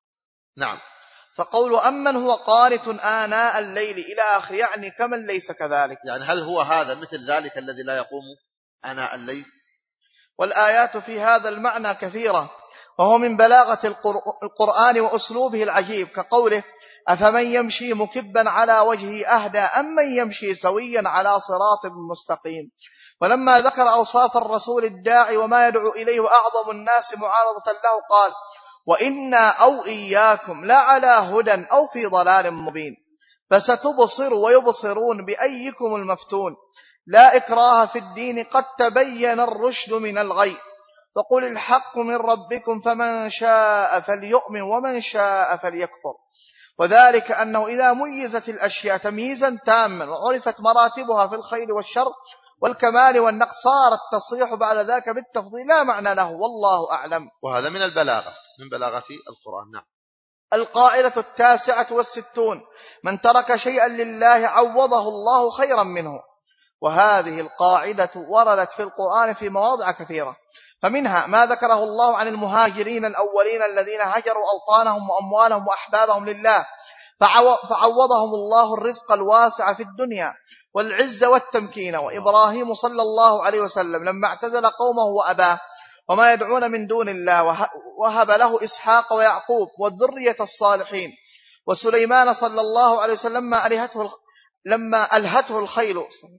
نعم. فقول أمن هو قانت آناء الليل إلى آخر يعني كمن ليس كذلك، يعني هل هو هذا مثل ذلك الذي لا يقوم آناء الليل؟ والآيات في هذا المعنى كثيرة، وهو من بلاغة القرآن وأسلوبه العجيب، كقوله: أفمن يمشي مكبا على وجهه أهدى أم من يمشي سويا على صراط مستقيم. ولما ذكر أوصاف الرسول الداعي وما يدعو إليه أعظم الناس معارضة له قال: وإنا أو إياكم لا على هدى أو في ضلال مبين، فستبصر ويبصرون بأيكم المفتون، لا إكراه في الدين قد تبين الرشد من الغي، فقل الحق من ربكم فمن شاء فليؤمن ومن شاء فليكفر. وذلك أنه إذا ميزت الأشياء تمييزا تاما وعرفت مراتبها في الخير والشر والكمال والنقص، صار التصريح بعد ذاك بالتفضيل لا معنى له، والله أعلم. وهذا من البلاغة، من بلاغة القرآن. نعم. القاعدة التاسعة والستون: من ترك شيئا لله عوضه الله خيرا منه. وهذه القاعدة وردت في القرآن في مواضع كثيرة، فمنها ما ذكره الله عن المهاجرين الأولين الذين هجروا أوطانهم وأموالهم وأحبابهم لله، فعوضهم الله الرزق الواسع في الدنيا والعز والتمكين. وإبراهيم صلى الله عليه وسلم لما اعتزل قومه وأباه وما يدعون من دون الله وهب له إسحاق ويعقوب والذرية الصالحين. وسليمان صلى الله عليه وسلم لما ألهته لما ألهته الخيل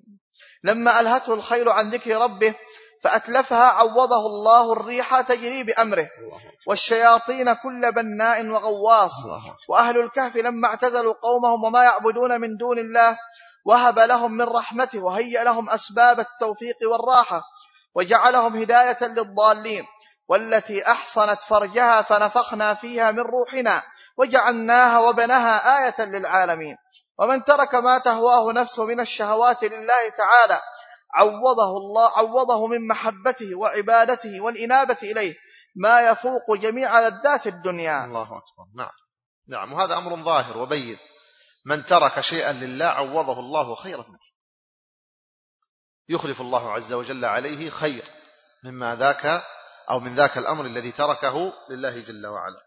لما ألهته الخيل عن ذكر ربه فأتلفها عوضه الله الريح تجري بأمره والشياطين كل بناء وغواص. وأهل الكهف لما اعتزلوا قومهم وما يعبدون من دون الله وهب لهم من رحمته وهيأ لهم أسباب التوفيق والراحة وجعلهم هداية للضالين. والتي أحصنت فرجها فنفخنا فيها من روحنا وجعلناها وبنها آية للعالمين. ومن ترك ما تهواه نفسه من الشهوات لله تعالى عوضه الله عوضه من محبته وعبادته والإنابة إليه ما يفوق جميع لذات الدنيا. الله أكبر. نعم نعم وهذا أمر ظاهر وبين. من ترك شيئا لله عوضه الله خيرا منه، يخلف الله عز وجل عليه خير مما ذاك أو من ذاك الأمر الذي تركه لله جل وعلا.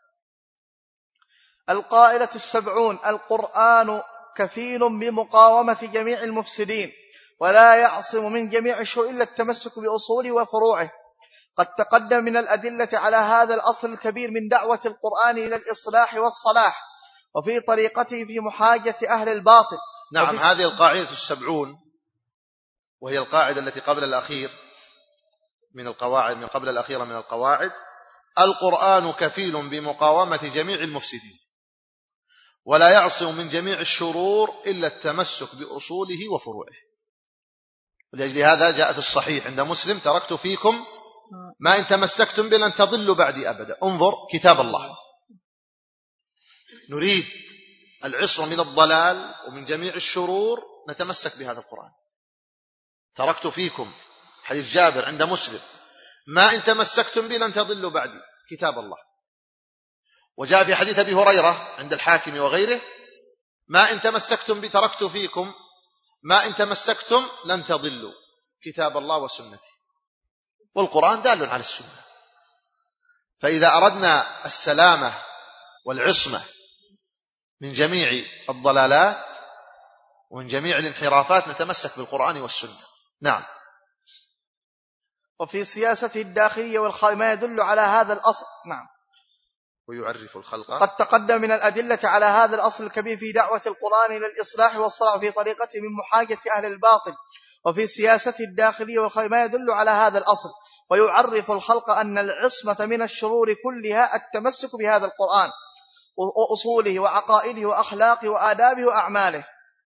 القاعدة السبعون: القرآن كفيل بمقاومة جميع المفسدين ولا يعصم من جميع الشرور إلا التمسك بأصوله وفروعه. قد تقدم من الأدلة على هذا الأصل الكبير من دعوة القرآن إلى الإصلاح والصلاح وفي طريقته في محاجة أهل الباطل. نعم، هذه القاعدة السبعون وهي القاعدة التي قبل الأخير من القواعد من قبل الأخيرة من القواعد: القرآن كفيل بمقاومة جميع المفسدين ولا يعصم من جميع الشرور إلا التمسك بأصوله وفروعه. ولأجل هذا جاء في الصحيح عند مسلم: تركت فيكم ما إن تمسكتم به لن تضلوا بعدي أبدا. انظر كتاب الله. نريد العصمة من الضلال ومن جميع الشرور، نتمسك بهذا القرآن. تركت فيكم، حديث جابر عند مسلم: ما إن تمسكتم به لن تضلوا بعدي، كتاب الله. وجاء في حديث أبي هريرة عند الحاكم وغيره: ما إن تمسكتم به، تركت فيكم ما إن تمسكتم لن تضلوا، كتاب الله وسنتي. والقرآن دال على السنة. فإذا أردنا السلامة والعصمة من جميع الضلالات ومن جميع الانحرافات نتمسك بالقرآن والسنة. نعم. وفي سياسته الداخلية والخارجية ما يدل على هذا الأصل. نعم. ويعرف الخلق. قد تقدم من الأدلة على هذا الأصل الكبير في دعوة القرآن إلى الإصلاح والصلاح في طريقته من محاجة أهل الباطل وفي سياسته الداخلية والخارجية ما يدل على هذا الأصل، ويعرف الخلق أن العصمة من الشرور كلها التمسك بهذا القرآن وأصوله وعقائده وأخلاقه وآدابه وأعماله.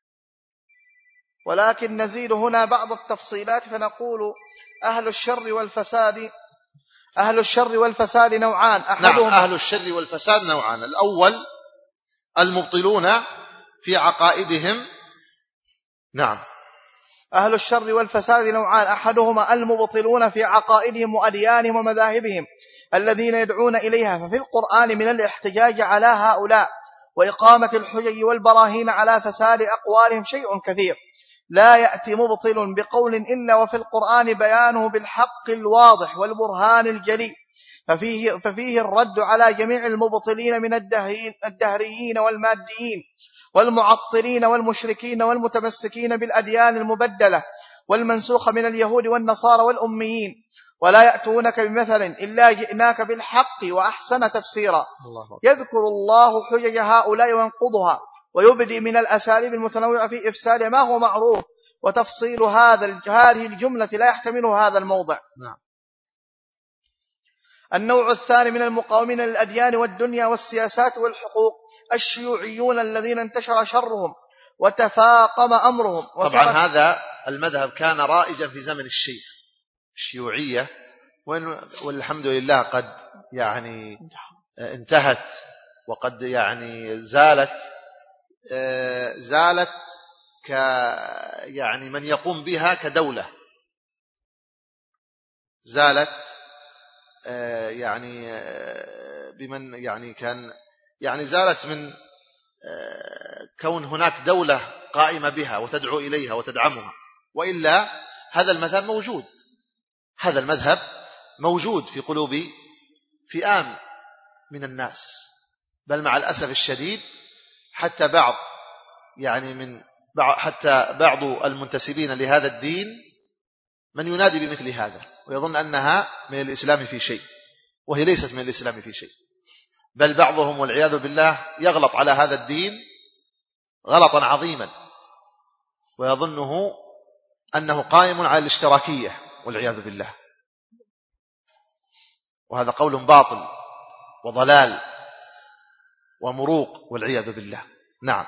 ولكن نزيد هنا بعض التفصيلات فنقول: أهل الشر والفساد أهل الشر والفساد نوعان. أحدهم نعم، أهل الشر والفساد نوعان. الأول المبطلون في عقائدهم. نعم. أهل الشر والفساد نوعان: أحدهما المبطلون في عقائدهم وأديانهم ومذاهبهم الذين يدعون إليها، ففي القرآن من الاحتجاج على هؤلاء وإقامة الحجج والبراهين على فساد أقوالهم شيء كثير، لا يأتي مبطل بقول إلا وفي القرآن بيانه بالحق الواضح والبرهان الجلي، ففيه, ففيه الرد على جميع المبطلين من الدهريين والماديين والمعطلين والمشركين والمتمسكين بالأديان المبدلة والمنسوخة من اليهود والنصارى والأميين. ولا يأتونك بمثل إلا جئناك بالحق وأحسن تفسيرا. يذكر الله حجج هؤلاء وينقضها ويبدي من الأساليب المتنوعة في إفساد ما هو معروف، وتفصيل هذا هذه الجملة لا يحتمله هذا الموضع. نعم. النوع الثاني من المقاومين للأديان والدنيا والسياسات والحقوق الشيوعيون الذين انتشر شرهم وتفاقم أمرهم. طبعا هذا المذهب كان رائجا في زمن الشيخ، الشيوعية، والحمد لله قد يعني انتهت وقد يعني زالت زالت ك يعني من يقوم بها كدولة، زالت يعني بمن يعني كان يعني زالت من كون هناك دولة قائمة بها وتدعو إليها وتدعمها. وإلا هذا المذهب موجود، هذا المذهب موجود في قلوب فئام من الناس، بل مع الأسف الشديد حتى بعض يعني من حتى بعض المنتسبين لهذا الدين من ينادي بمثل هذا ويظن أنها من الإسلام في شيء، وهي ليست من الإسلام في شيء، بل بعضهم والعياذ بالله يغلط على هذا الدين غلطا عظيما ويظنه أنه قائم على الاشتراكية والعياذ بالله، وهذا قول باطل وضلال ومروق والعياذ بالله. نعم.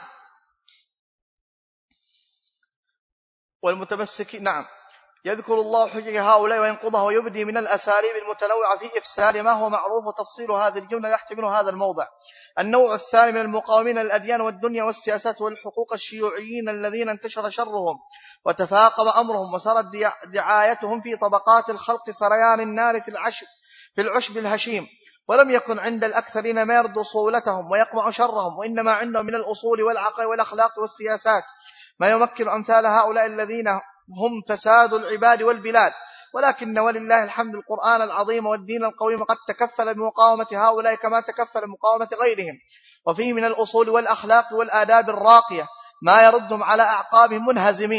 والمتمسكين. نعم. يذكر الله حجج هؤلاء وينقضها ويبدي من الأساليب المتنوعة في إفساد ما هو معروف، وتفصيل هذه الجملة يحتمل هذا الموضع. النوع الثاني من المقاومين للأديان والدنيا والسياسات والحقوق الشيوعيين الذين انتشر شرهم وتفاقم أمرهم وسرت دعايتهم في طبقات الخلق سريان النار في العشب في العشب الهشيم، ولم يكن عند الأكثرين ما يرد صولتهم ويقمع شرهم، وإنما عندهم من الأصول والعقل والأخلاق والسياسات ما يمكن أمثال هؤلاء الذين هم فساد العباد والبلاد. ولكن ولله الحمد القرآن العظيم والدين القويم قد تكفل بمقاومة هؤلاء كما تكفل بمقاومة غيرهم، وفيه من الأصول والأخلاق والآداب الراقية ما يردهم على أعقابهم منهزمين،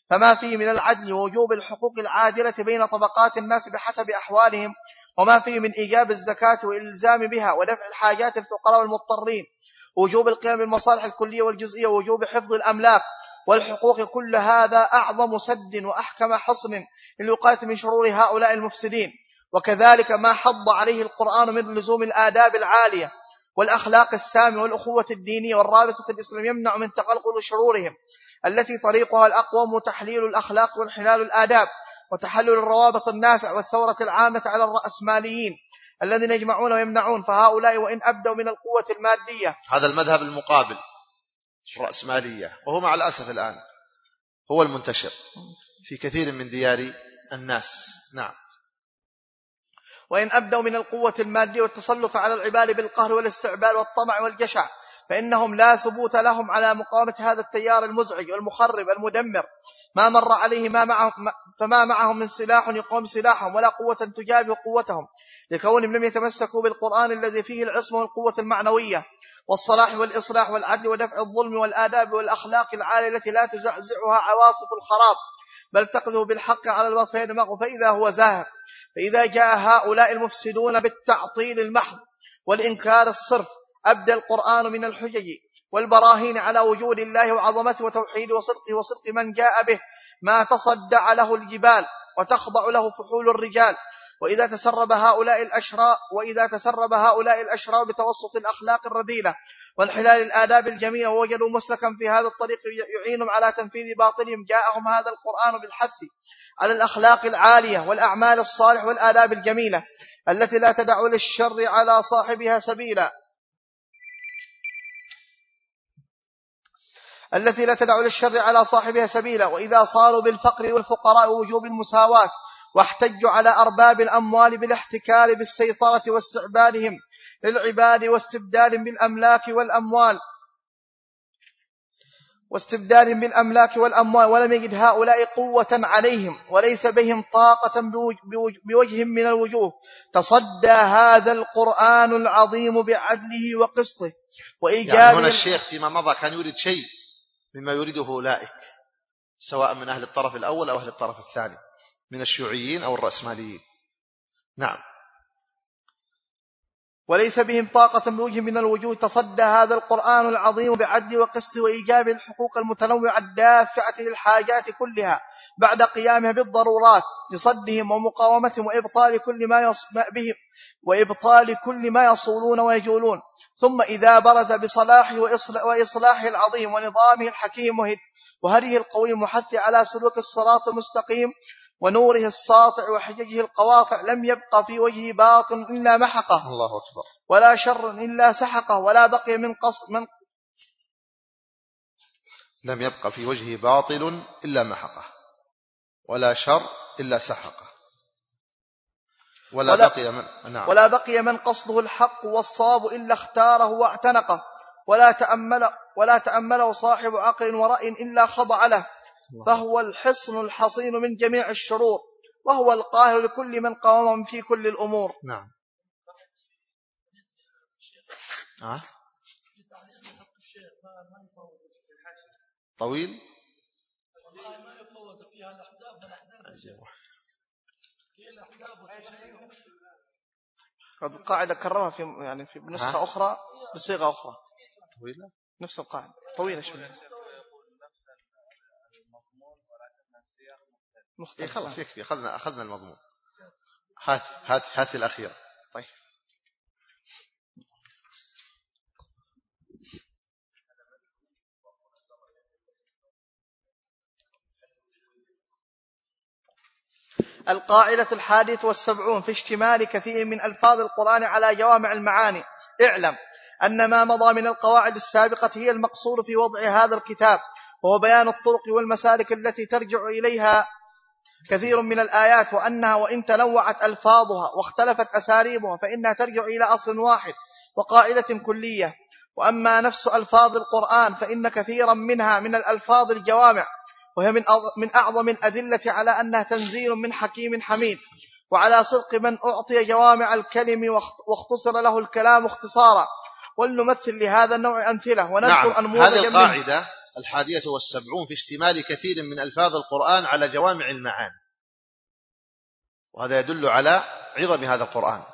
فما فيه من العدل ووجوب الحقوق العادلة بين طبقات الناس بحسب أحوالهم، وما فيه من إيجاب الزكاة والإلزام بها ودفع الحاجات الفقراء والمضطرين، وجوب القيام بالمصالح الكلية والجزئية، ووجوب حفظ الأملاك والحقوق، كل هذا أعظم سد وأحكم حصن للوقاية من شرور هؤلاء المفسدين. وكذلك ما حض عليه القرآن من لزوم الآداب العالية والأخلاق السامية والأخوة الدينية والرابطة الإسلامية يمنع من تقلقل شرورهم، التي طريقها الأقوم تحليل الأخلاق وانحلال الآداب وتحلل الروابط النافع والثورة العامة على الرأسماليين الذين يجمعون ويمنعون. فهؤلاء وإن أبدوا من القوة المادية، هذا المذهب المقابل الرأسمالية، وهو مع الأسف الآن هو المنتشر في كثير من ديار الناس. نعم. وإن أبدوا من القوة المادية والتسلط على العباد بالقهر والاستعباد والطمع والجشع، فإنهم لا ثبوت لهم على مقاومة هذا التيار المزعج والمخرب المدمر. ما مر عليه ما معهم فما معهم من سلاح يقوم سلاحهم ولا قوة تجابه قوتهم، لكونهم لم يتمسكوا بالقرآن الذي فيه العصمة والقوة المعنوية والصلاح والإصلاح والعدل ودفع الظلم والآداب والأخلاق العالية التي لا تزعزعها عواصف الخراب، بل تقذف بالحق على الباطل فيدمغه فإذا هو زاهر. فإذا جاء هؤلاء المفسدون بالتعطيل المحض والإنكار الصرف، أبدى القرآن من الحجج والبراهين على وجود الله وعظمته وتوحيده وصدقه وصدق من جاء به ما تصدع له الجبال وتخضع له فحول الرجال. وإذا تسرب هؤلاء الأشرار وإذا تسرب هؤلاء الأشرار بتوسط الأخلاق الرذيلة وانحلال الآداب الجميلة ووجدوا مسلكا في هذا الطريق يعينهم على تنفيذ باطلهم، جاءهم هذا القرآن بالحث على الأخلاق العالية والأعمال الصالح والآداب الجميلة التي لا تدع للشر على صاحبها سبيلا التي لا تدع للشر على صاحبها سبيلا. وإذا صاروا بالفقر والفقراء ووجوب المساواة واحتجوا على أرباب الأموال بالاحتكار بالسيطرة واستعبادهم للعباد واستبدالهم بالأملاك والأموال واستبدالهم بالأملاك والأموال ولم يجد هؤلاء قوة عليهم وليس بهم طاقة بوجه من الوجوه، تصدى هذا القرآن العظيم بعدله وقسطه وإيجابه. يعني هنا الشيخ فيما مضى كان يريد شيء مما يريده أولئك، سواء من أهل الطرف الأول أو أهل الطرف الثاني من الشيوعيين أو الرأسماليين. نعم. وليس بهم طاقة بوجه من الوجوه، تصدى هذا القرآن العظيم بعدل وقسط وإيجاب الحقوق المتنوعة الدافعة للحاجات كلها بعد قيامها بالضرورات لصدهم ومقاومتهم وإبطال كل ما يصنع بهم وإبطال كل ما يصولون ويجولون. ثم إذا برز بصلاحه وإصلاحه العظيم ونظامه الحكيم وهديه القويم محث على سلوك الصراط المستقيم ونوره الساطع وحججه القواطع، لم يبقى في وجهه باطل إلا محقه، الله أكبر، ولا شر إلا سحقه، ولا بقي من قص من لم يبقى في وجهه باطل إلا محقه، ولا شر إلا سحقه، ولا, ولا بقي من نعم. ولا بقي من قصده الحق والصواب إلا اختاره واعتنقه، ولا تأمل ولا تأمله صاحب عقل ورأي إلا خضع له، فهو الحصن الحصين من جميع الشرور، وهو القاهر لكل من قاومهم في كل الأمور. نعم. أه؟ طويل ما يفوت فيها الأحزاب والأحزاب قد قاعدة كررها في يعني في نسخة أخرى بصيغة أخرى طويلة، نفس القاعدة طويلة شوية مختلف. خلاص يكفي، أخذنا أخذنا المضمون. هات هات هات الأخيرة. طيب. القاعدة الحادية والسبعون في اشتمال كثير من ألفاظ القرآن على جوامع المعاني. اعلم أن ما مضى من القواعد السابقة هي المقصود في وضع هذا الكتاب، وهو بيان الطرق والمسالك التي ترجع إليها كثير من الآيات، وأنها وإن تنوعت ألفاظها واختلفت أساليبها فإنها ترجع إلى أصل واحد وقاعدة كلية. وأما نفس ألفاظ القرآن فإن كثيرا منها من الألفاظ الجوامع، وهي من أعظم الأدلة على أنها تنزيل من حكيم حميد، وعلى صدق من أعطي جوامع الكلم واختصر له الكلام اختصارا. ولنمثل لهذا النوع أمثلة ونذكر نعم. أنموذجا هذه القاعدة الحادية والسبعون في اشتمال كثير من ألفاظ القرآن على جوامع المعاني، وهذا يدل على عظم هذا القرآن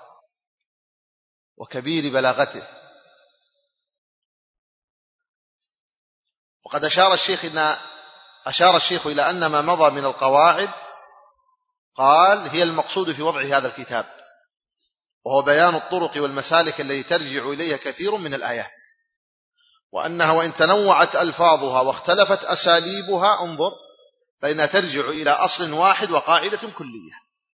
وكبير بلاغته. وقد أشار الشيخ إن أشار الشيخ إلى أن ما مضى من القواعد قال هي المقصود في وضع هذا الكتاب، وهو بيان الطرق والمسالك التي ترجع إليها كثير من الآيات، وأنها وإن تنوعت ألفاظها واختلفت أساليبها انظر فإنها ترجع إلى أصل واحد وقاعدة كلية.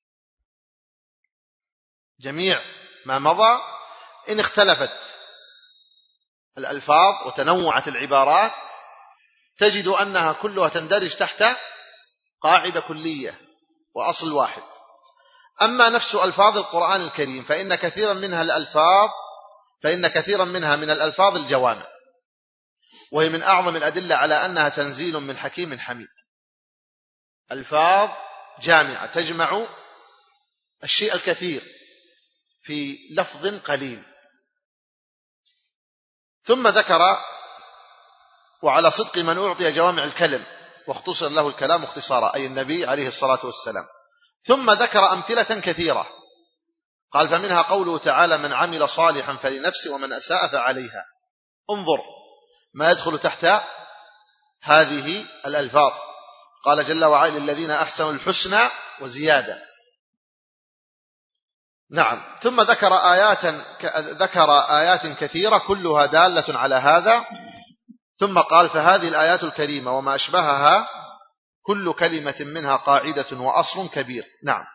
جميع ما مضى إن اختلفت الألفاظ وتنوعت العبارات تجد أنها كلها تندرج تحت قاعدة كلية وأصل واحد. أما نفس ألفاظ القرآن الكريم فإن كثيرا منها الألفاظ فإن كثيرا منها من الألفاظ الجوامع، وهي من أعظم الأدلة على أنها تنزيل من حكيم حميد. ألفاظ جامعة تجمع الشيء الكثير في لفظ قليل. ثم ذكر وعلى صدق من أعطي جوامع الكلم واختصر له الكلام اختصارا، أي النبي عليه الصلاة والسلام. ثم ذكر أمثلة كثيرة قال فمنها قوله تعالى من عمل صالحا فلنفسه ومن أساء فعليها. انظر ما يدخل تحت هذه الألفاظ. قال جل وعلا للذين أحسنوا الحسنى وزيادة. نعم. ثم ذكر آيات ذكر آيات كثيرة كلها دالة على هذا. ثم قال فهذه الآيات الكريمة وما أشبهها كل كلمة منها قاعدة وأصل كبير. نعم.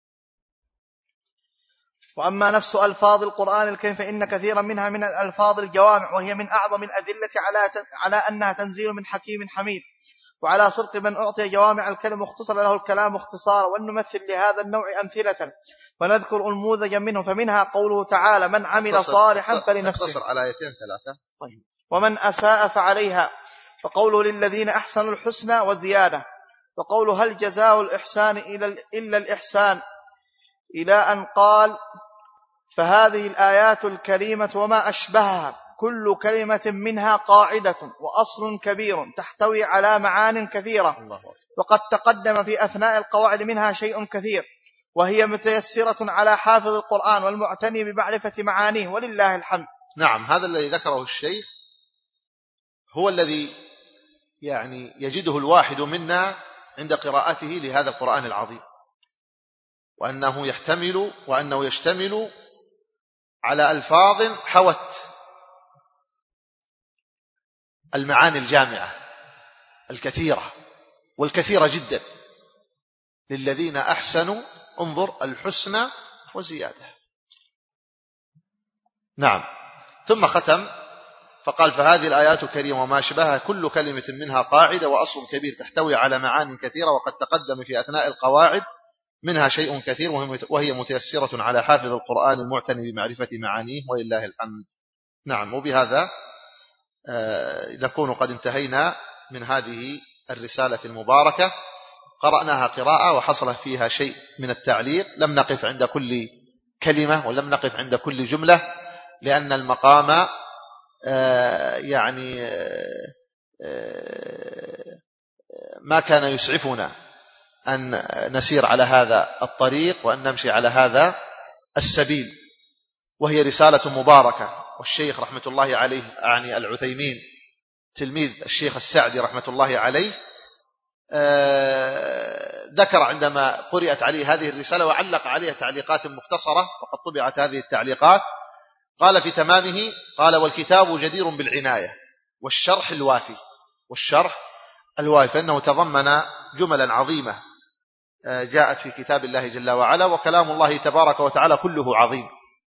وأما نفس ألفاظ القرآن الكريم فإن كثيرا منها من الألفاظ الجوامع، وهي من أعظم الأدلة على على أنها تنزيل من حكيم حميد، وعلى صدق من أعطي جوامع الكلم واختصر له الكلام اختصارا. ونمثل لهذا النوع أمثلة ونذكر أنموذجا منه. فمنها قوله تعالى من عمل صالحا فلنفسه. اختصر على آيتين ثلاثة. طيب. ومن أساء فعليها. فقوله للذين أحسنوا الحسنى وزيادة. وقوله هل جزاء الإحسان إلا الإحسان، إلى أن قال فهذه الآيات الكريمة وما أشبهها كل كلمة منها قاعدة وأصل كبير تحتوي على معان كثيرة. الله. وقد تقدم في أثناء القواعد منها شيء كثير، وهي متيسرة على حافظ القرآن والمعتني بمعرفة معانيه ولله الحمد. نعم. هذا الذي ذكره الشيخ هو الذي يعني يجده الواحد منا عند قراءته لهذا القرآن العظيم، وأنه يحتمل وأنه يشتمل على ألفاظ حوت المعاني الجامعة الكثيرة والكثيرة جدا. للذين أحسنوا انظر الحسنى وزيادة. نعم. ثم ختم فقال فهذه الآيات الكريمة وما شبهها كل كلمة منها قاعدة وأصل كبير تحتوي على معاني كثيرة، وقد تقدم في أثناء القواعد منها شيء كثير، وهي متيسرة على حافظ القرآن المعتني بمعرفة معانيه ولله الحمد. نعم. وبهذا نكون قد انتهينا من هذه الرسالة المباركة. قرأناها قراءة وحصل فيها شيء من التعليق، لم نقف عند كل كلمة ولم نقف عند كل جملة، لأن المقام يعني ما كان يسعفنا أن نسير على هذا الطريق وأن نمشي على هذا السبيل، وهي رسالة مباركة. والشيخ رحمة الله عليه يعني العثيمين تلميذ الشيخ السعدي رحمة الله عليه ذكر عندما قرأت عليه هذه الرسالة وعلق عليها تعليقات مختصرة وقد طبعت هذه التعليقات، قال في تمامه قال والكتاب جدير بالعناية والشرح الوافي والشرح الوافي، فإنه تضمن جملا عظيمة جاءت في كتاب الله جل وعلا، وكلام الله تبارك وتعالى كله عظيم،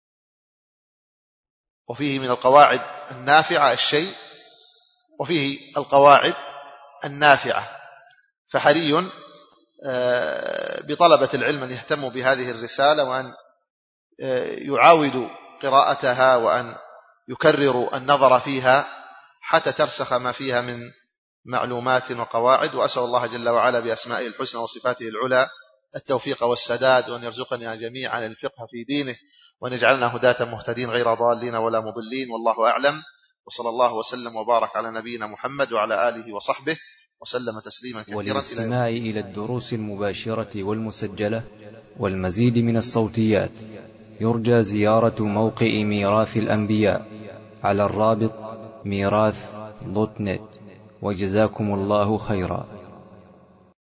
وفيه من القواعد النافعة الشيء وفيه القواعد النافعة. فحري بطلبة العلم أن يهتموا بهذه الرسالة وأن يعاودوا قراءتها وأن يكرروا النظر فيها حتى ترسخ ما فيها من معلومات وقواعد. وأسأل الله جل وعلا بأسمائه الحسنى وصفاته العلى التوفيق والسداد، وأن يرزقنا جميعا الفقه في دينه، وأن يجعلنا هداة مهتدين غير ضالين ولا مضلين، والله أعلم. وصلى الله وسلم وبارك على نبينا محمد وعلى آله وصحبه وسلم تسليما كثيرا. وللاستماع إلى الدروس المباشرة والمسجلة والمزيد من الصوتيات يرجى زيارة موقع ميراث الأنبياء على الرابط ميراث دوت نت. وجزاكم الله خيرا.